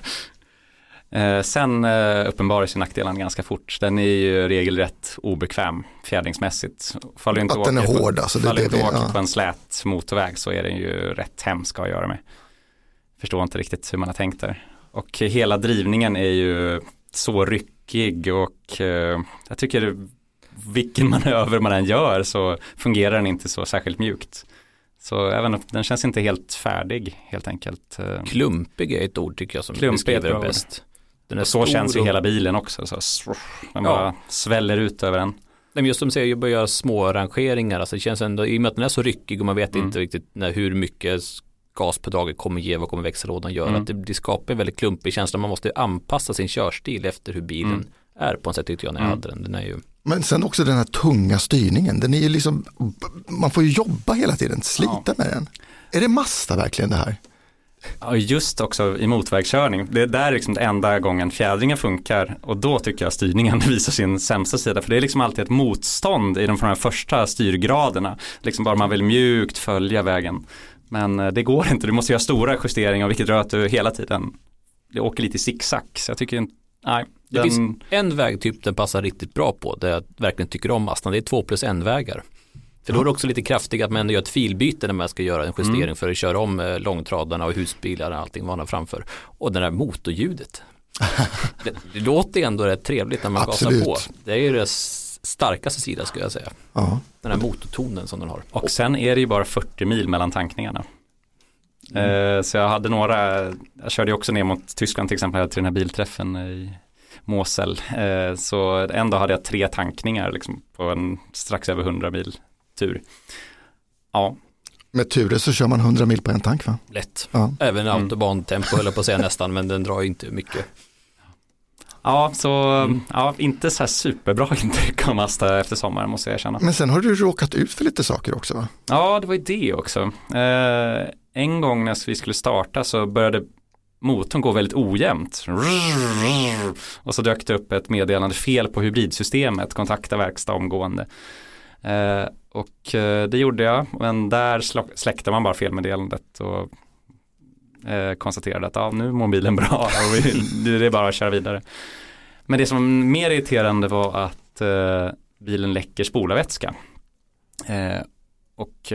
Speaker 5: Sen uppenbarar sin nackdelen ganska fort. Den är ju regelrätt obekväm fjädringsmässigt. Faller inte
Speaker 3: att den är hård. Alltså
Speaker 5: faller inte åka på en slät motorväg så är den ju rätt hemsk att göra med. Förstår inte riktigt hur man har tänkt där. Och hela drivningen är ju så ryckig och jag tycker vilken manöver man än gör så fungerar den inte så särskilt mjukt. Så även den känns inte helt färdig helt enkelt.
Speaker 4: Klumpig är ett ord tycker jag som beskriver det bäst.
Speaker 5: Den är så känns ju hela bilen också. Så man bara sväller ut över den.
Speaker 4: Men just som säger, jag börjar göra små rangeringar. Alltså det känns ändå, i och med att den är så ryckig och man vet inte riktigt hur mycket gaspedagget kommer ge, vad kommer växellådan göra. Att det skapar en väldigt klumpig känsla. Man måste anpassa sin körstil efter hur bilen är på ett sätt tyckte jag när jag hade den. Den är ju... Men
Speaker 3: sen också den här tunga styrningen. Den är ju liksom, man får ju jobba hela tiden, slita med den. Är det Mazda verkligen det här?
Speaker 5: Ja, just också i motvägskörning. Det är där liksom den enda gången fjädringen funkar och då tycker jag styrningen visar sin sämsta sida. För det är liksom alltid ett motstånd i de här första styrgraderna. Liksom bara man vill mjukt följa vägen. Men det går inte, du måste göra stora justeringar vilket gör att du hela tiden det åker lite zigzag. Så jag tycker inte, nej.
Speaker 4: Det finns en vägtyp den passar riktigt bra på, det jag verkligen tycker om Mazda, det är 2+1-vägar. För då är det också lite kraftigt att man ändå gör ett filbyte när man ska göra en justering för att köra om långtradarna och husbilar och allting man har framför. Och det där motorljudet. det låter ändå rätt trevligt när man gasar på. Det är ju det starkaste sidan skulle jag säga. Den här motortonen som den har.
Speaker 5: Och sen är det ju bara 40 mil mellan tankningarna. Så jag hade jag körde ju också ner mot Tyskland till exempel till den här bilträffen i Mosel. Så en dag hade jag 3 tankningar liksom, på en strax över 100 mil tur. Ja.
Speaker 3: Med tur så kör man 100 mil på en tank va?
Speaker 4: Lätt. Ja. Även autobantempo höll jag på att säga nästan, men den drar ju inte mycket.
Speaker 5: Ja, så inte så här superbra intryck av Mazda efter sommaren måste jag erkänna.
Speaker 3: Men sen har du råkat ut för lite saker också, va?
Speaker 5: Ja, det var ju det också. En gång när vi skulle starta så började motorn gå väldigt ojämnt. Och så dök det upp ett meddelande fel på hybridsystemet, kontakta verkstad omgående. Och det gjorde jag, men där släckte man bara felmeddelandet och konstaterade att nu är mobilen bra och det är bara att köra vidare. Men det som var mer irriterande var att bilen läcker spolarvätska. Och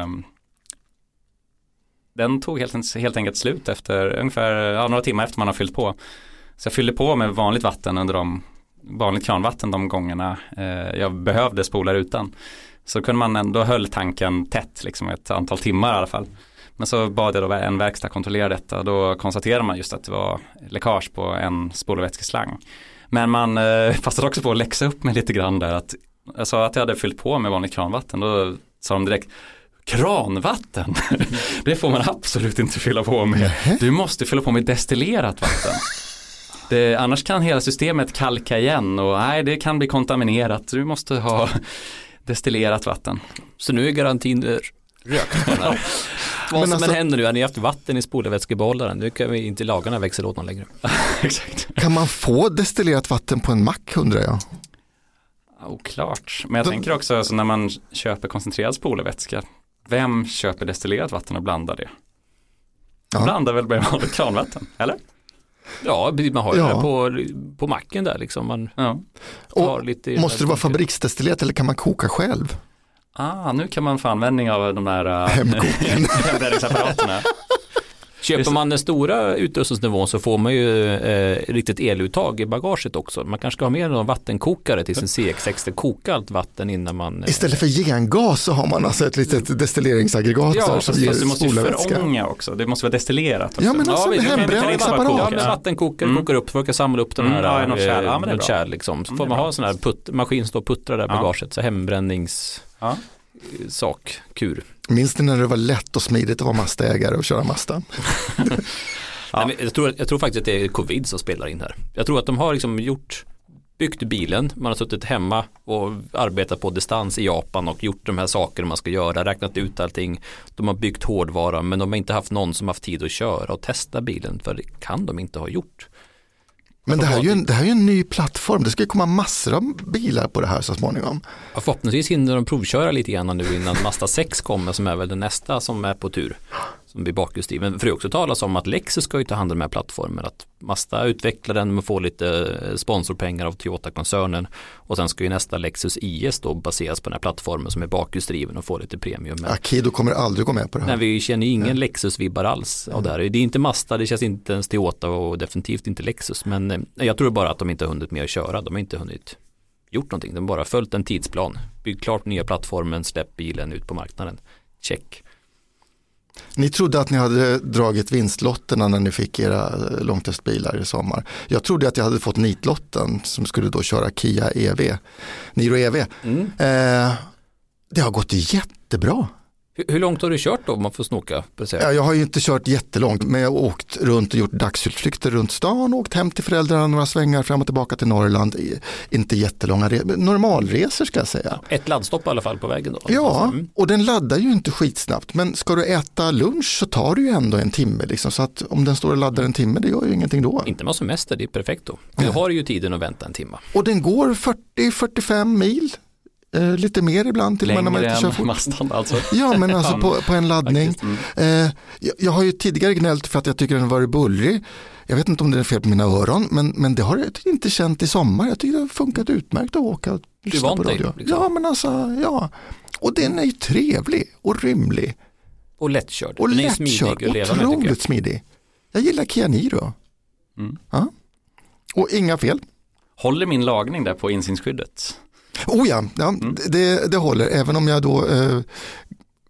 Speaker 5: den tog helt enkelt slut efter ungefär några timmar efter man har fyllt på. Så jag fyllde på med vanligt vatten vanligt kranvatten de gångerna jag behövde spola utan. Så kunde man ändå höll tanken tätt liksom ett antal timmar i alla fall. Men så bad jag då en verkstad kontrollera detta. Då konstaterade man just att det var läckage på en spolarvätskeslang. Men man passade också på att läxa upp mig lite grann där. Att jag sa att jag hade fyllt på med vanligt kranvatten. Då sa de direkt, kranvatten? Det får man absolut inte fylla på med. Du måste fylla på med destillerat vatten. Annars kan hela systemet kalka igen och det kan bli kontaminerat. Du måste ha destillerat vatten.
Speaker 4: Så nu är garantin rökt. Vad som händer nu är att ni har haft vatten i spolarvätskebehållaren. Nu kan vi inte laga den här växellådan längre.
Speaker 5: Exakt.
Speaker 3: Kan man få destillerat vatten på en mack, undrar jag?
Speaker 5: Oklart. Men jag tänker också alltså, när man köper koncentrerad spolarvätska, vem köper destillerat vatten och blandar det? Ja. Blandar väl med vanligt kranvatten, eller?
Speaker 4: Ja, man har ju det på macken där liksom. Man
Speaker 3: och lite måste det vara fabriksdestillerat eller kan man koka själv?
Speaker 5: Nu kan man få användning av de där hembränningsapparaterna.
Speaker 4: Köper man den stora utrustningsnivån så får man ju riktigt eluttag i bagaget också. Man kanske ska ha med någon vattenkokare till sin CX-60, koka allt vatten innan man...
Speaker 3: Istället för gengas så har man alltså ett litet destilleringsaggregat som ger
Speaker 5: det måste ju
Speaker 3: spolarvätska.
Speaker 5: förånga också, det måste vara destillerat också.
Speaker 3: Ja, men alltså med hembränningsapparat.
Speaker 4: Vattenkokare kokar upp, för att samla upp den här kärl liksom. Så får man ha en sån här maskin stå och puttra där i bagaget, så hembrännings...
Speaker 3: Minns ni när det var lätt och smidigt att vara Mazda-ägare och köra Mazda?
Speaker 4: Nej, jag tror faktiskt att det är covid som spelar in här. Jag tror att de har liksom byggt bilen, man har suttit hemma och arbetat på distans i Japan och gjort de här sakerna man ska göra, räknat ut allting. De har byggt hårdvara, men de har inte haft någon som haft tid att köra och testa bilen, för det kan de inte ha gjort.
Speaker 3: Men det här är ju en ny plattform. Det ska komma massor av bilar på det här så småningom.
Speaker 4: Ja, förhoppningsvis hinner de provköra lite grann nu innan Mazda 6 kommer, som är väl den nästa som är på tur. Som blir bakhjulsdriven. För det också talas om att Lexus ska ju ta hand om den här plattformen. Att Mazda utvecklar den och får lite sponsorpengar av Toyota-koncernen. Och sen ska ju nästa Lexus IS då baseras på den här plattformen som är bakhjulsdriven och får lite premium. Men
Speaker 3: Akido kommer aldrig gå med på det här.
Speaker 4: Nej, vi känner ju ingen Lexus-vibbar alls av det här. Det är inte Mazda, det känns inte ens Toyota och definitivt inte Lexus. Men jag tror bara att de inte har hunnit med att köra. De har inte hunnit gjort någonting. De har bara följt en tidsplan. Byggt klart nya plattformen, släppt bilen ut på marknaden. Check.
Speaker 3: Ni trodde att ni hade dragit vinstlotterna när ni fick era långtestbilar i sommar. Jag trodde att jag hade fått nitlotten som skulle då köra Kia EV, Niro EV. Det har gått jättebra.
Speaker 4: Hur långt har du kört då om man får snoka?
Speaker 3: Jag har ju inte kört jättelångt, men jag har åkt runt och gjort dagsutflykter runt stan, åkt hem till föräldrarna några svängar fram och tillbaka till Norrland. Inte jättelånga normalresor ska jag säga.
Speaker 4: Ett laddstopp i alla fall på vägen då?
Speaker 3: Ja, och den laddar ju inte skitsnabbt, men ska du äta lunch så tar det ju ändå en timme liksom, så att om den står och laddar en timme, det gör ju ingenting då.
Speaker 4: Inte med semester, det är perfekt då. Du har ju tiden att vänta en timme.
Speaker 3: Och den går 40-45 mil. Lite mer ibland till
Speaker 5: längre
Speaker 3: när man inte kör fort.
Speaker 5: Mastan alltså.
Speaker 3: Ja, men alltså på en laddning. Jag har ju tidigare gnällt för att jag tycker den var bullrig. Jag vet inte om det är fel på mina öron, men det har jag inte känt i sommar. Jag tycker det har funkat utmärkt att åka och lyssna på radio. Liksom. Ja, men alltså, ja. Och den är ju trevlig och rymlig.
Speaker 4: Och lättkörd.
Speaker 3: Och lättkörd, otroligt smidig. Jag gillar Kia Niro. Ja. Och inga fel.
Speaker 5: Håller min lagning där på insynsskyddet?
Speaker 3: Det håller, även om jag då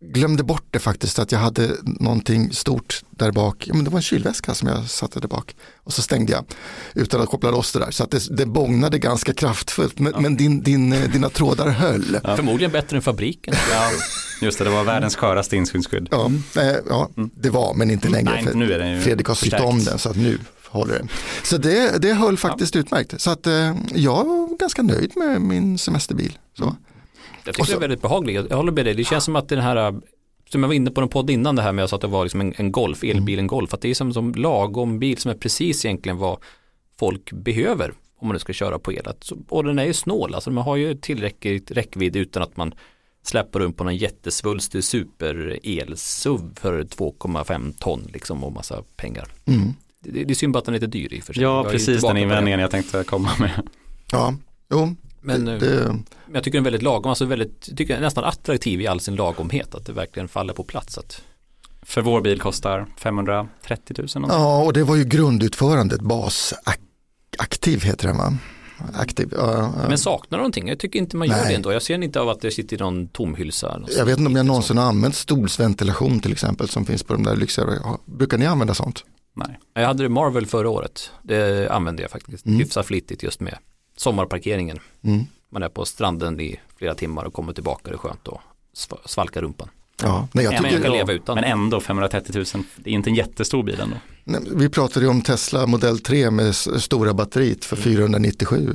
Speaker 3: glömde bort det faktiskt, att jag hade någonting stort där bak. Ja, men det var en kylväska som jag satte där bak. Och så stängde jag utan att koppla loss det där. Så att det bågnade ganska kraftfullt. Men dina trådar höll.
Speaker 4: Ja. Förmodligen bättre än fabriken.
Speaker 5: Ja, just det var världens sköraste insynsskydd.
Speaker 3: Ja, det var, men inte längre.
Speaker 5: Nej, nu är den ju
Speaker 3: Fredrik har sytt om den så att nu håller den. Så det höll faktiskt utmärkt. Så att jag var ganska nöjd med min semesterbil. Så.
Speaker 4: Jag tycker det är väldigt behagligt. Jag håller med dig. Det känns som att den här, som jag var inne på en podd innan det här med att det var liksom en Golf, elbilen Golf. Att det är som lagom bil som är precis egentligen vad folk behöver om man nu ska köra på el. Och den är ju snål. Alltså man har ju tillräckligt räckvidd utan att man släpper runt på någon jättesvulstig super-el-SUV för 2,5 ton liksom och massa pengar. Det är synd att den är lite dyr i och för sig.
Speaker 5: Ja, precis den invändningen jag tänkte komma med.
Speaker 3: Ja, jo.
Speaker 4: Men jag tycker den är väldigt lagom, alltså tycker jag är nästan attraktiv i all sin lagomhet, att det verkligen faller på plats.
Speaker 5: För vår bil kostar 530 000.
Speaker 3: Ja, och det var ju grundutförandet, basaktiv heter det, va? Aktiv.
Speaker 4: Men saknar någonting? Jag tycker inte man gör det ändå. Jag ser inte av att det sitter i någon tomhylsa.
Speaker 3: Jag vet inte om jag någonsin har använt stolsventilation till exempel som finns på de där lyxigare. Brukar ni använda sånt?
Speaker 4: Nej. Jag hade det Marvel förra året. Det använde jag faktiskt hyfsat flitigt just med sommarparkeringen. Man är på stranden i flera timmar och kommer tillbaka, det är skönt att svalka rumpan.
Speaker 3: Ja, nej, jag tycker
Speaker 4: leva utan.
Speaker 5: Men ändå 530 000, det är inte en jättestor bil ändå.
Speaker 3: Nej, vi pratade ju om Tesla Model 3 med stora batteriet för 497.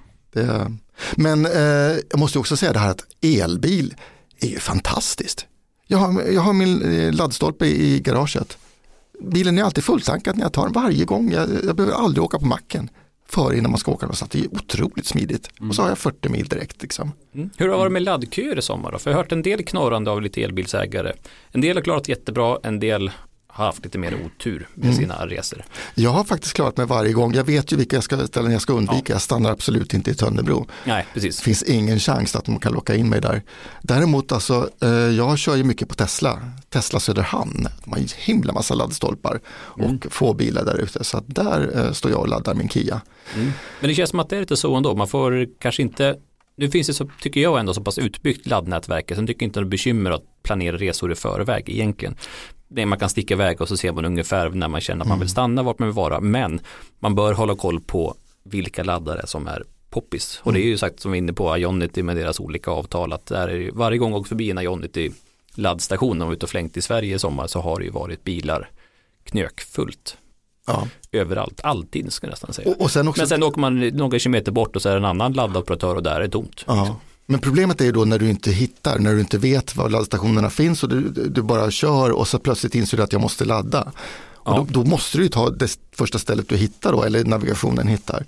Speaker 3: Men jag måste också säga det här att elbil är ju fantastiskt. Jag har min laddstolpe i garaget. Bilen är alltid fulltankad när jag tar den varje gång. Jag behöver aldrig åka på macken innan man ska åka. Så det är otroligt smidigt. Och så har jag 40 mil direkt. Liksom.
Speaker 4: Hur har det varit med laddköer i sommar då? För jag har hört en del knorrande av lite elbilsägare. En del har klarat jättebra, en del har haft lite mer otur med sina resor. Jag
Speaker 3: har faktiskt klarat mig varje gång. Jag vet ju vilka ställen jag ska undvika. Ja. Jag stannar absolut inte i Tönnebro.
Speaker 4: Nej, precis.
Speaker 3: Det finns ingen chans att de kan locka in mig där. Däremot alltså, jag kör ju mycket på Tesla Söderhamn. De har ju himla massa laddstolpar och få bilar där ute. Så att där står jag och laddar min Kia.
Speaker 4: Men det känns som att det är lite så ändå. Man får kanske inte, nu finns det så, tycker jag ändå så pass utbyggt laddnätverket. Sen tycker inte det är bekymmer att planera resor i förväg egentligen. Det man kan sticka iväg och så ser man ungefär när man känner att man vill stanna, vart man vill vara. Men man bör hålla koll på vilka laddare som är poppis. Och det är ju sagt som vi är inne på Ionity med deras olika avtal. Att där är varje gång jag åker förbi en Ionity laddstation och ut och flängt i Sverige i sommar så har det ju varit bilar knökfullt. Ja. Överallt, alltid ska jag nästan säga.
Speaker 3: Och sen också,
Speaker 4: men sen åker man några kilometer bort och så är det en annan laddoperatör och där är det tomt.
Speaker 3: Ja. Liksom. Men problemet är ju då när du inte hittar, när du inte vet var laddstationerna finns och du bara kör och så plötsligt inser du att jag måste ladda. Och då måste du ju ta det första stället du hittar då, eller navigationen hittar.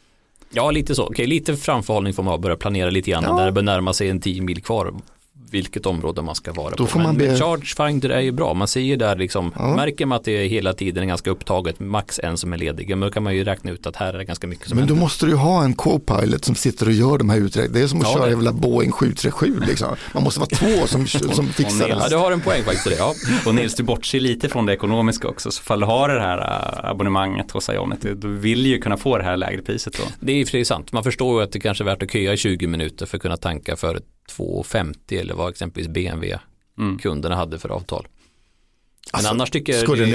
Speaker 4: Ja, lite så. Okej, lite framförhållning får man börja planera lite grann när det bör närma sig en 10 mil kvar. Vilket område man ska vara
Speaker 3: då
Speaker 4: på. Men Charge Finder är ju bra. Man ser ju där liksom, märker man att det är hela tiden ganska upptaget, max en som är ledig. Men då kan man ju räkna ut att här är det ganska mycket som
Speaker 3: men
Speaker 4: händer.
Speaker 3: Då måste du ha en co-pilot som sitter och gör de här uträkningarna. Det är som att köra jävla Boeing 737 liksom. Man måste vara två som fixar det.
Speaker 4: Ja, du har en poäng faktiskt det, ja.
Speaker 5: Och Nils, du bortser lite från det ekonomiska också. Så fall du har det här abonnemanget hos Ionity, du vill ju kunna få det här lägre priset då.
Speaker 4: Det är ju för sant. Man förstår ju att det kanske är värt att köa i 20 minuter för att kunna tanka för 2,50 eller vad exempelvis BMW-kunderna hade för avtal. Men alltså, annars tycker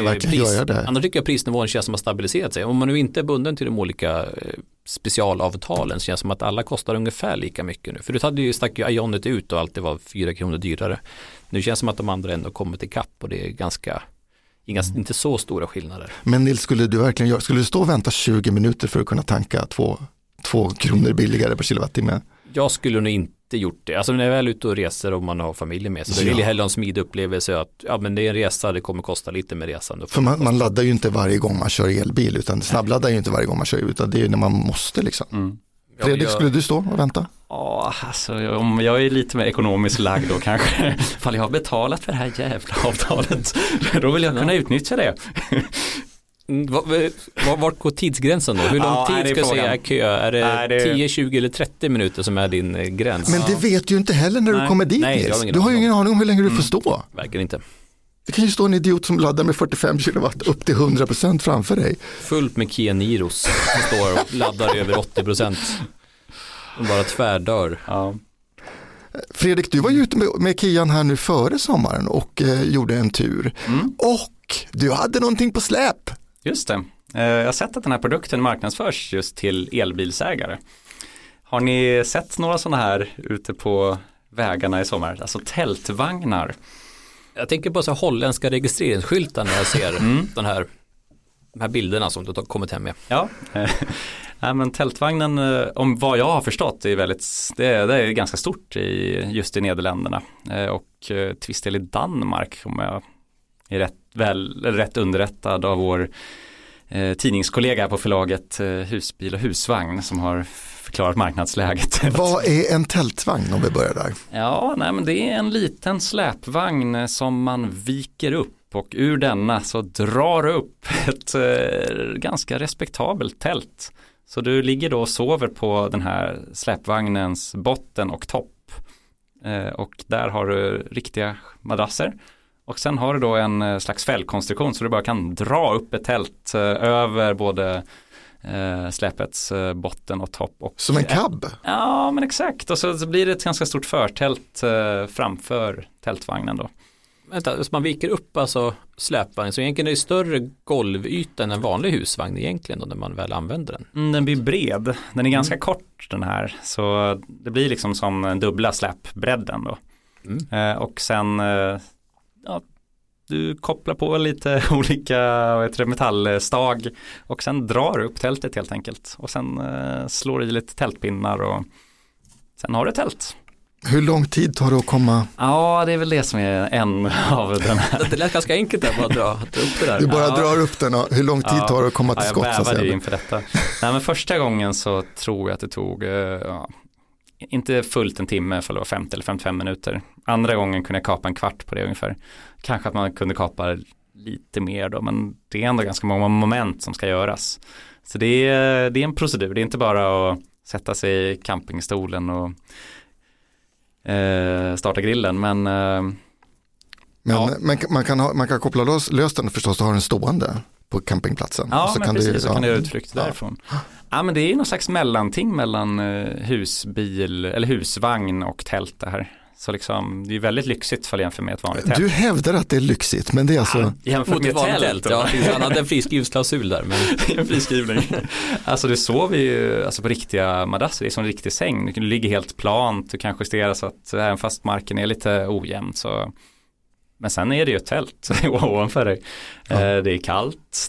Speaker 4: jag prisnivån känns som att stabiliserat sig. Om man nu inte är bunden till de olika specialavtalen så känns det som att alla kostar ungefär lika mycket nu. För du stack ju Ionity ut och allt det var 4 kronor dyrare. Nu känns det som att de andra ändå kommit i kapp och det är inte så stora skillnader.
Speaker 3: Men Nils, skulle du stå och vänta 20 minuter för att kunna tanka 2 kronor billigare per kilowattimme?
Speaker 4: Jag skulle nog inte gjort det. Alltså när jag är väl ute och reser och man har familjen med så vill jag hellre ha en smidig upplevelse att men det är en resa, det kommer kosta lite med resan.
Speaker 3: För man laddar ju inte varje gång man kör elbil utan snabbladdar ju inte varje gång man kör utan det är när man måste liksom. Fredrik, skulle du stå och vänta?
Speaker 5: Ja, alltså om jag är lite mer ekonomiskt lagd då kanske. Fall jag har betalat för det här jävla avtalet då vill jag kunna utnyttja det.
Speaker 4: Vart går tidsgränsen då? Hur lång tid ska jag säga kö? Är det 10, 20 eller 30 minuter som är din gräns?
Speaker 3: Men det vet du inte heller när du kommer dit. Du har ju ingen aning om hur länge du får stå.
Speaker 4: Verkligen inte.
Speaker 3: Det kan ju stå en idiot som laddar med 45 kilowatt upp till 100% framför dig.
Speaker 4: Fullt med Kia Niros som står och laddar över 80%. De bara tvärdör.
Speaker 5: Ja.
Speaker 3: Fredrik, du var ju ute med Kian här nu före sommaren och gjorde en tur. Och du hade någonting på släp.
Speaker 5: Just det. Jag har sett att den här produkten marknadsförs just till elbilsägare. Har ni sett några sådana här ute på vägarna i sommar? Alltså tältvagnar.
Speaker 4: Jag tänker på så här holländska registreringsskyltar när jag ser de här bilderna som du har kommit hem med.
Speaker 5: Ja, men tältvagnen, om vad jag har förstått, det är ganska stort just i Nederländerna. Och till viss del i Danmark, om jag är rätt underrättad av vår tidningskollega på förlaget Husbil och husvagn som har förklarat marknadsläget.
Speaker 3: Vad är en tältvagn om vi börjar där?
Speaker 5: Ja, men det är en liten släpvagn som man viker upp och ur denna så drar upp ett ganska respektabelt tält. Så du ligger då och sover på den här släpvagnens botten och topp. Och där har du riktiga madrasser. Och sen har du då en slags fällkonstruktion så du bara kan dra upp ett tält över både släpets botten och topp. Och,
Speaker 3: som en cab?
Speaker 5: Ja, men exakt. Och så blir det ett ganska stort förtält framför tältvagnen då.
Speaker 4: Vänta, så man viker upp alltså släpvagnen, så egentligen är det större golvyta än en vanlig husvagn egentligen då, när man väl använder den.
Speaker 5: Den blir bred, den är ganska kort den här, så det blir liksom som dubbla släpbredden då. Och sen du kopplar på lite olika metallstag och sen drar du upp tältet helt enkelt och sen slår i lite tältpinnar och sen har du tält.
Speaker 3: Hur lång tid tar det att komma?
Speaker 5: Ja, det är väl det som är en av den här.
Speaker 4: Det lät ganska enkelt att bara dra upp det där.
Speaker 3: Du bara drar upp den och hur lång tid tar det att komma till skott?
Speaker 5: Jag bävade ju inför detta. Nej, men första gången så tror jag att det tog inte fullt en timme för det var 50 eller 55 minuter. Andra gången kunde jag kapa en kvart på det ungefär. Kanske att man kunde kapa lite mer då, men det är ändå ganska många moment som ska göras. Så det är en procedur, det är inte bara att sätta sig i campingstolen och starta grillen, men
Speaker 3: man kan koppla lös den förstås och ha den stående på campingplatsen.
Speaker 5: Ja,
Speaker 3: så
Speaker 5: men
Speaker 3: kan
Speaker 5: precis, så kan du göra utflykt därifrån. Ja, men det är någon slags mellanting mellan husbil eller husvagn och tält det här. Så liksom, det är väldigt lyxigt för att jämföra med ett vanligt tält.
Speaker 3: Du hävdar att det är lyxigt, men det är alltså...
Speaker 5: jämfört med tält.
Speaker 4: Ja, han hade en friskrivsklausul där. Men...
Speaker 5: en friskrivning. Alltså du sover ju alltså på riktiga madrasser, det är som en riktig säng. Du ligger helt plant, du kan justera så att även fast marken är lite ojämn så... Men sen är det ju ett tält ovanför dig. Ja. Det är kallt,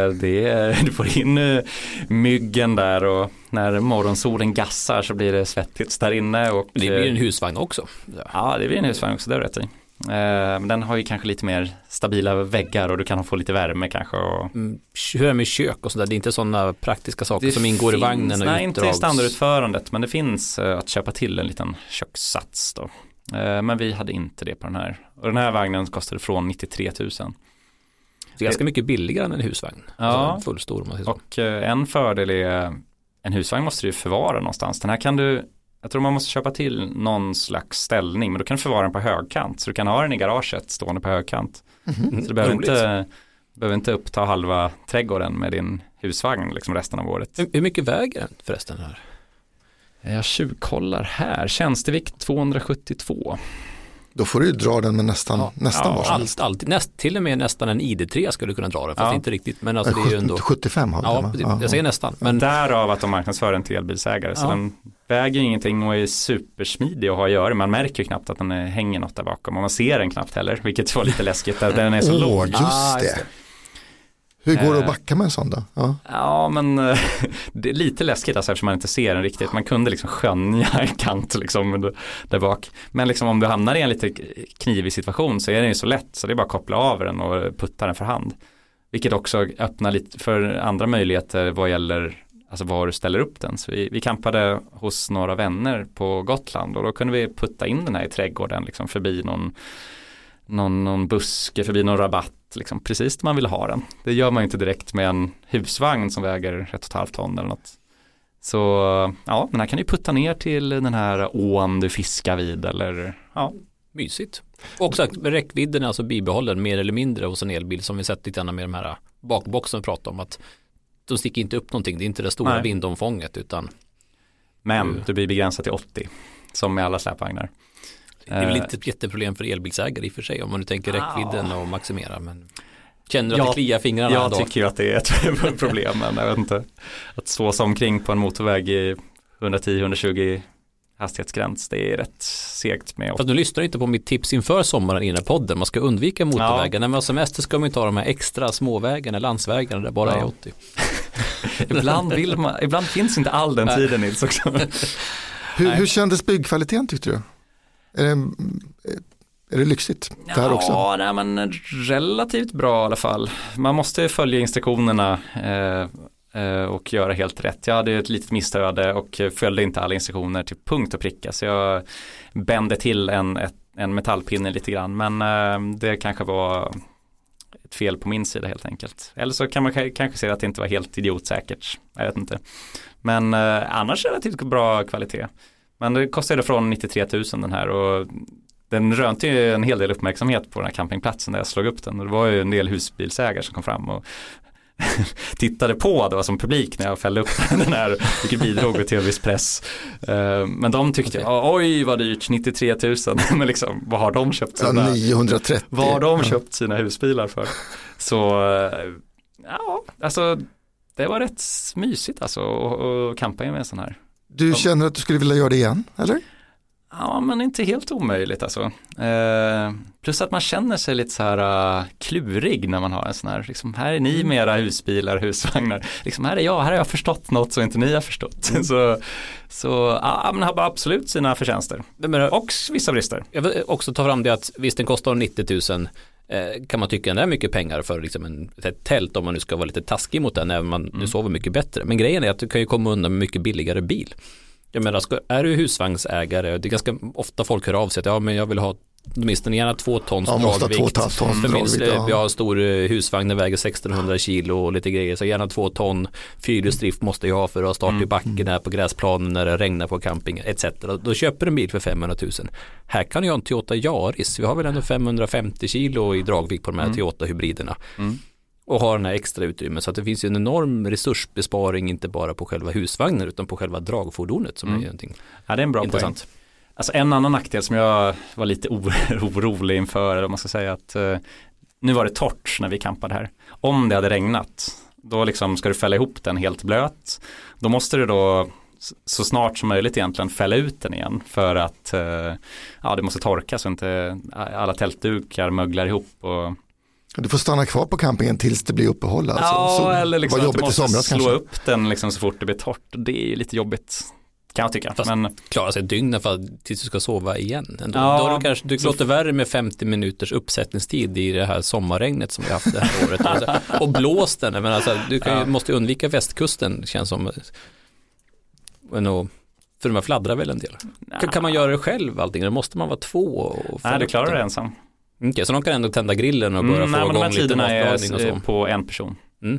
Speaker 5: du får in myggen där och när morgonsolen gassar så blir det svettigt där inne. Och,
Speaker 4: det blir en husvagn också.
Speaker 5: Ja, det blir en husvagn också, det är rätt i. Men den har ju kanske lite mer stabila väggar och du kan få lite värme kanske. Och...
Speaker 4: Hur är det med kök och sådär? Det är inte sådana praktiska saker det som ingår i vagnen?
Speaker 5: Nej, inte i standardutförandet, men det finns att köpa till en liten kökssats då. Men vi hade inte det på den här. Och den här vagnen kostade från 93 000.
Speaker 4: Det är ganska mycket billigare än en husvagn.
Speaker 5: Ja,
Speaker 4: alltså fullstor, man säger så.
Speaker 5: Och en fördel är en husvagn måste du förvara någonstans. Den här kan du, jag tror man måste köpa till någon slags ställning, men då kan du förvara den på högkant. Så du kan ha den i garaget stående på högkant. Så du behöver inte uppta halva trädgården med din husvagn liksom resten av året.
Speaker 4: Hur mycket väger den förresten här?
Speaker 5: Jag tjuvkollar här. Tjänstevikt 272.
Speaker 3: Då får du ju dra den med nästan vad som helst.
Speaker 4: Till och med nästan en ID3 skulle kunna dra den, fast inte riktigt. Men alltså det är ju ändå...
Speaker 3: 75 har vi
Speaker 4: jag säger nästan.
Speaker 5: Men därav att de marknadsför den till elbilsägare. Så den väger ingenting och är supersmidig att ha att göra. Man märker ju knappt att den hänger något där bakom. Och man ser den knappt heller, vilket var lite läskigt. Den är så låg.
Speaker 3: Just det. Hur går det att backa med en sån då?
Speaker 5: Ja, men det är lite läskigt alltså, eftersom man inte ser den riktigt. Man kunde liksom skönja en kant liksom där bak. Men liksom om du hamnar i en lite knivig situation så är den ju så lätt så det är bara att koppla av den och putta den för hand. Vilket också öppnar lite för andra möjligheter vad gäller alltså var du ställer upp den. Så vi campade hos några vänner på Gotland och då kunde vi putta in den här i trädgården liksom förbi någon buske, förbi någon rabatt liksom, precis där man vill ha den. Det gör man ju inte direkt med en husvagn som väger 1,5 ton eller något. Så ja, den här kan du putta ner till den här ån du fiskar vid eller ja.
Speaker 4: Mysigt. Och sagt, räckvidden är alltså bibehållen mer eller mindre hos en elbil som vi sett lite grann med de här bakboxen vi pratar om att de sticker inte upp någonting, det är inte det stora vindomfånget utan...
Speaker 5: Men du blir begränsad till 80 som med alla släpvagnar.
Speaker 4: Det är väl inte ett jätteproblem för elbilsägare i och för sig om man nu tänker räckvidden och maximera, men känner du att det kliar fingrarna?
Speaker 5: Jag tycker ju att det är ett problem, men jag vet inte. Att stå som omkring på en motorväg i 110-120 hastighetsgräns, det är rätt segt med.
Speaker 4: Fast du lyssnar inte på mitt tips inför sommaren i den här podden. Man ska undvika motorvägar. När man har semester ska man ju ta de här extra småvägarna, landsvägarna där bara är 80.
Speaker 5: ibland finns inte all den tiden, Nils, också.
Speaker 3: Hur kändes byggkvaliteten, tyckte du? Är det lyxigt det här också?
Speaker 5: Ja, nej, men relativt bra i alla fall. Man måste följa instruktionerna och göra helt rätt. Jag hade ett litet missöde och följde inte alla instruktioner till punkt och pricka, så jag bände till en metallpinne lite grann, men det kanske var ett fel på min sida helt enkelt. Eller så kan man kanske se att det inte var helt idiotsäkert, jag vet inte. Men annars relativt bra kvalitet. Men det kostade från 93 000 den här, och den rönte ju en hel del uppmärksamhet på den här campingplatsen där jag slog upp den. Och det var ju en del husbilsägare som kom fram och tittade på det var som publik när jag fällde upp den här, vilket bidrog till en viss press. Men de tyckte, oj vad dyrt, 93 000. Men liksom, vad har de köpt sina,
Speaker 3: 930.
Speaker 5: Vad har de köpt sina husbilar för? Så ja, alltså det var rätt mysigt alltså att campa med en sån här.
Speaker 3: Du känner att du skulle vilja göra det igen, eller?
Speaker 5: Ja, men inte helt omöjligt alltså. Plus att man känner sig lite så här klurig när man har en sån här, liksom, här är ni med era husbilar, husvagnar. Liksom, här har jag förstått något så inte ni har förstått. Så man har absolut sina förtjänster. Och vissa brister.
Speaker 4: Jag vill också ta fram det att visst den kostar 90 000 kan man tycka att det är mycket pengar för liksom ett tält om man nu ska vara lite taskig mot den, även om man nu sover mycket bättre. Men grejen är att du kan ju komma undan med mycket billigare bil. Jag menar, är du husvagnsägare, det är ganska ofta folk hör av sig att men jag vill ha åtminstone gärna 2 tons dragvikt. Jag har en stor husvagn, den väger 1600 kilo och lite grejer, så gärna 2 ton fyrhjulsdrift måste jag ha för att ha start i backen här på gräsplanen när det regnar på campingen etc. Då köper du en bil för 500 000. Här kan jag en Toyota Yaris, vi har väl ändå 550 kilo i dragvikt på de här Toyota-hybriderna. Och har den här extra utrymmen, så att det finns ju en enorm resursbesparing inte bara på själva husvagnen utan på själva dragfordonet som är någonting.
Speaker 5: Ja, det är en bra intressant poäng. Alltså en annan nackdel som jag var lite orolig inför, eller om man ska säga, att nu var det torrt när vi campade här. Om det hade regnat, då liksom ska du fälla ihop den helt blöt. Då måste du då så snart som möjligt egentligen fälla ut den igen, för att det måste torka så inte alla tältdukar möglar ihop och
Speaker 3: du får stanna kvar på campingen tills det blir uppehåll. Alltså.
Speaker 5: Ja, eller liksom
Speaker 3: att du måste
Speaker 5: slå upp den liksom så fort det blir torrt. Det är ju lite jobbigt, kan jag tycka.
Speaker 4: Men klara sig dygn för tills du ska sova igen. Då har du låter värre med 50 minuters uppsättningstid i det här sommarregnet som vi haft det här året. Och blåsten, men alltså, du måste undvika västkusten, känns som. För de fladdrar väl en del. Kan man göra det själv allting? Eller måste man vara 2?
Speaker 5: Nej, du klarar det ensam.
Speaker 4: Okay, så de kan ändå tända grillen och börja få igång lite
Speaker 5: tiderna
Speaker 4: matlagning och så.
Speaker 5: På en person.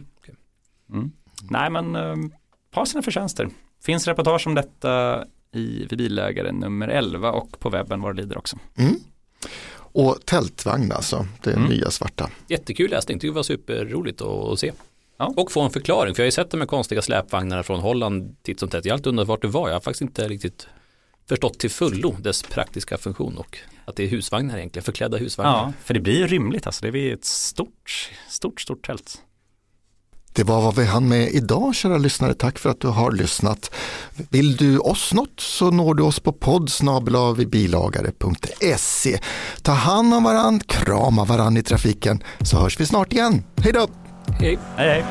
Speaker 5: Nej, men ha sina förtjänster. Finns reportage om detta i Bilägare nummer 11 och på webben var det lider också.
Speaker 3: Och tältvagn alltså, det är nya svarta.
Speaker 4: Jättekul läsning, det var superroligt att se. Ja. Och få en förklaring, för jag har ju sett de här konstiga släpvagnarna från Holland titt som tätt. Jag har alltid undrat vart det var, jag har faktiskt inte riktigt förstått till fullo dess praktiska funktion och att det är husvagnar egentligen, förklädda husvagnar.
Speaker 5: Ja, för det blir ju rymligt alltså, det blir ett stort tält.
Speaker 3: Det var vad vi hann med idag, kära lyssnare. Tack för att du har lyssnat. Vill du oss något så når du oss på podd@vibilagare.se. Ta hand om varann, krama varann i trafiken, så hörs vi snart igen. Hej då!
Speaker 4: Hej.
Speaker 5: Hej.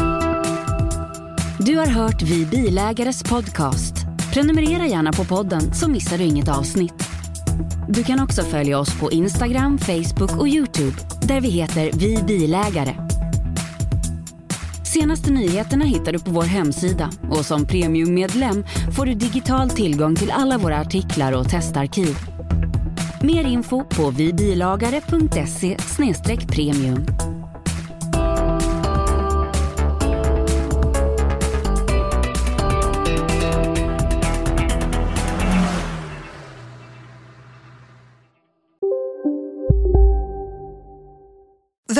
Speaker 9: Du har hört Vi Bilägares podcast. Prenumerera gärna på podden så missar du inget avsnitt. Du kan också följa oss på Instagram, Facebook och YouTube där vi heter Vi Bilägare. Senaste nyheterna hittar du på vår hemsida och som premiummedlem får du digital tillgång till alla våra artiklar och testarkiv. Mer info på vibilagare.se/premium.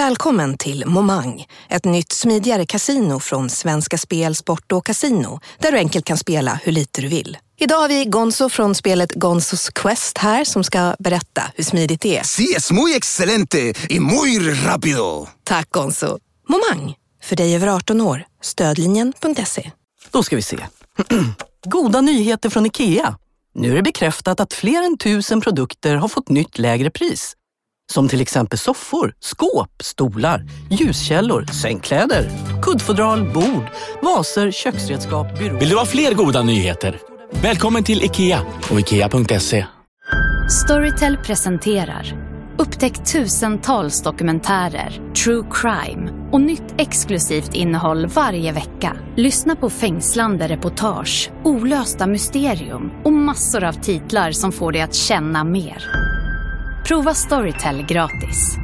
Speaker 10: Välkommen till Momang, ett nytt smidigare kasino från Svenska Spel, Sport och Casino, där du enkelt kan spela hur lite du vill. Idag har vi Gonzo från spelet Gonzos Quest här som ska berätta hur smidigt det är.
Speaker 11: Sí, es muy excelente y muy rápido.
Speaker 10: Tack Gonzo. Momang, för dig över 18 år. Stödlinjen.se.
Speaker 12: Då ska vi se. Goda nyheter från IKEA. Nu är det bekräftat att fler än 1000 produkter har fått nytt lägre pris. Som till exempel soffor, skåp, stolar, ljuskällor, sängkläder, kuddfodral, bord, vaser, köksredskap, byråer.
Speaker 13: Vill du ha fler goda nyheter? Välkommen till IKEA och IKEA.se.
Speaker 9: Storytel presenterar. Upptäck tusentals dokumentärer, true crime och nytt exklusivt innehåll varje vecka. Lyssna på fängslande reportage, olösta mysterium och massor av titlar som får dig att känna mer. Prova Storytel gratis.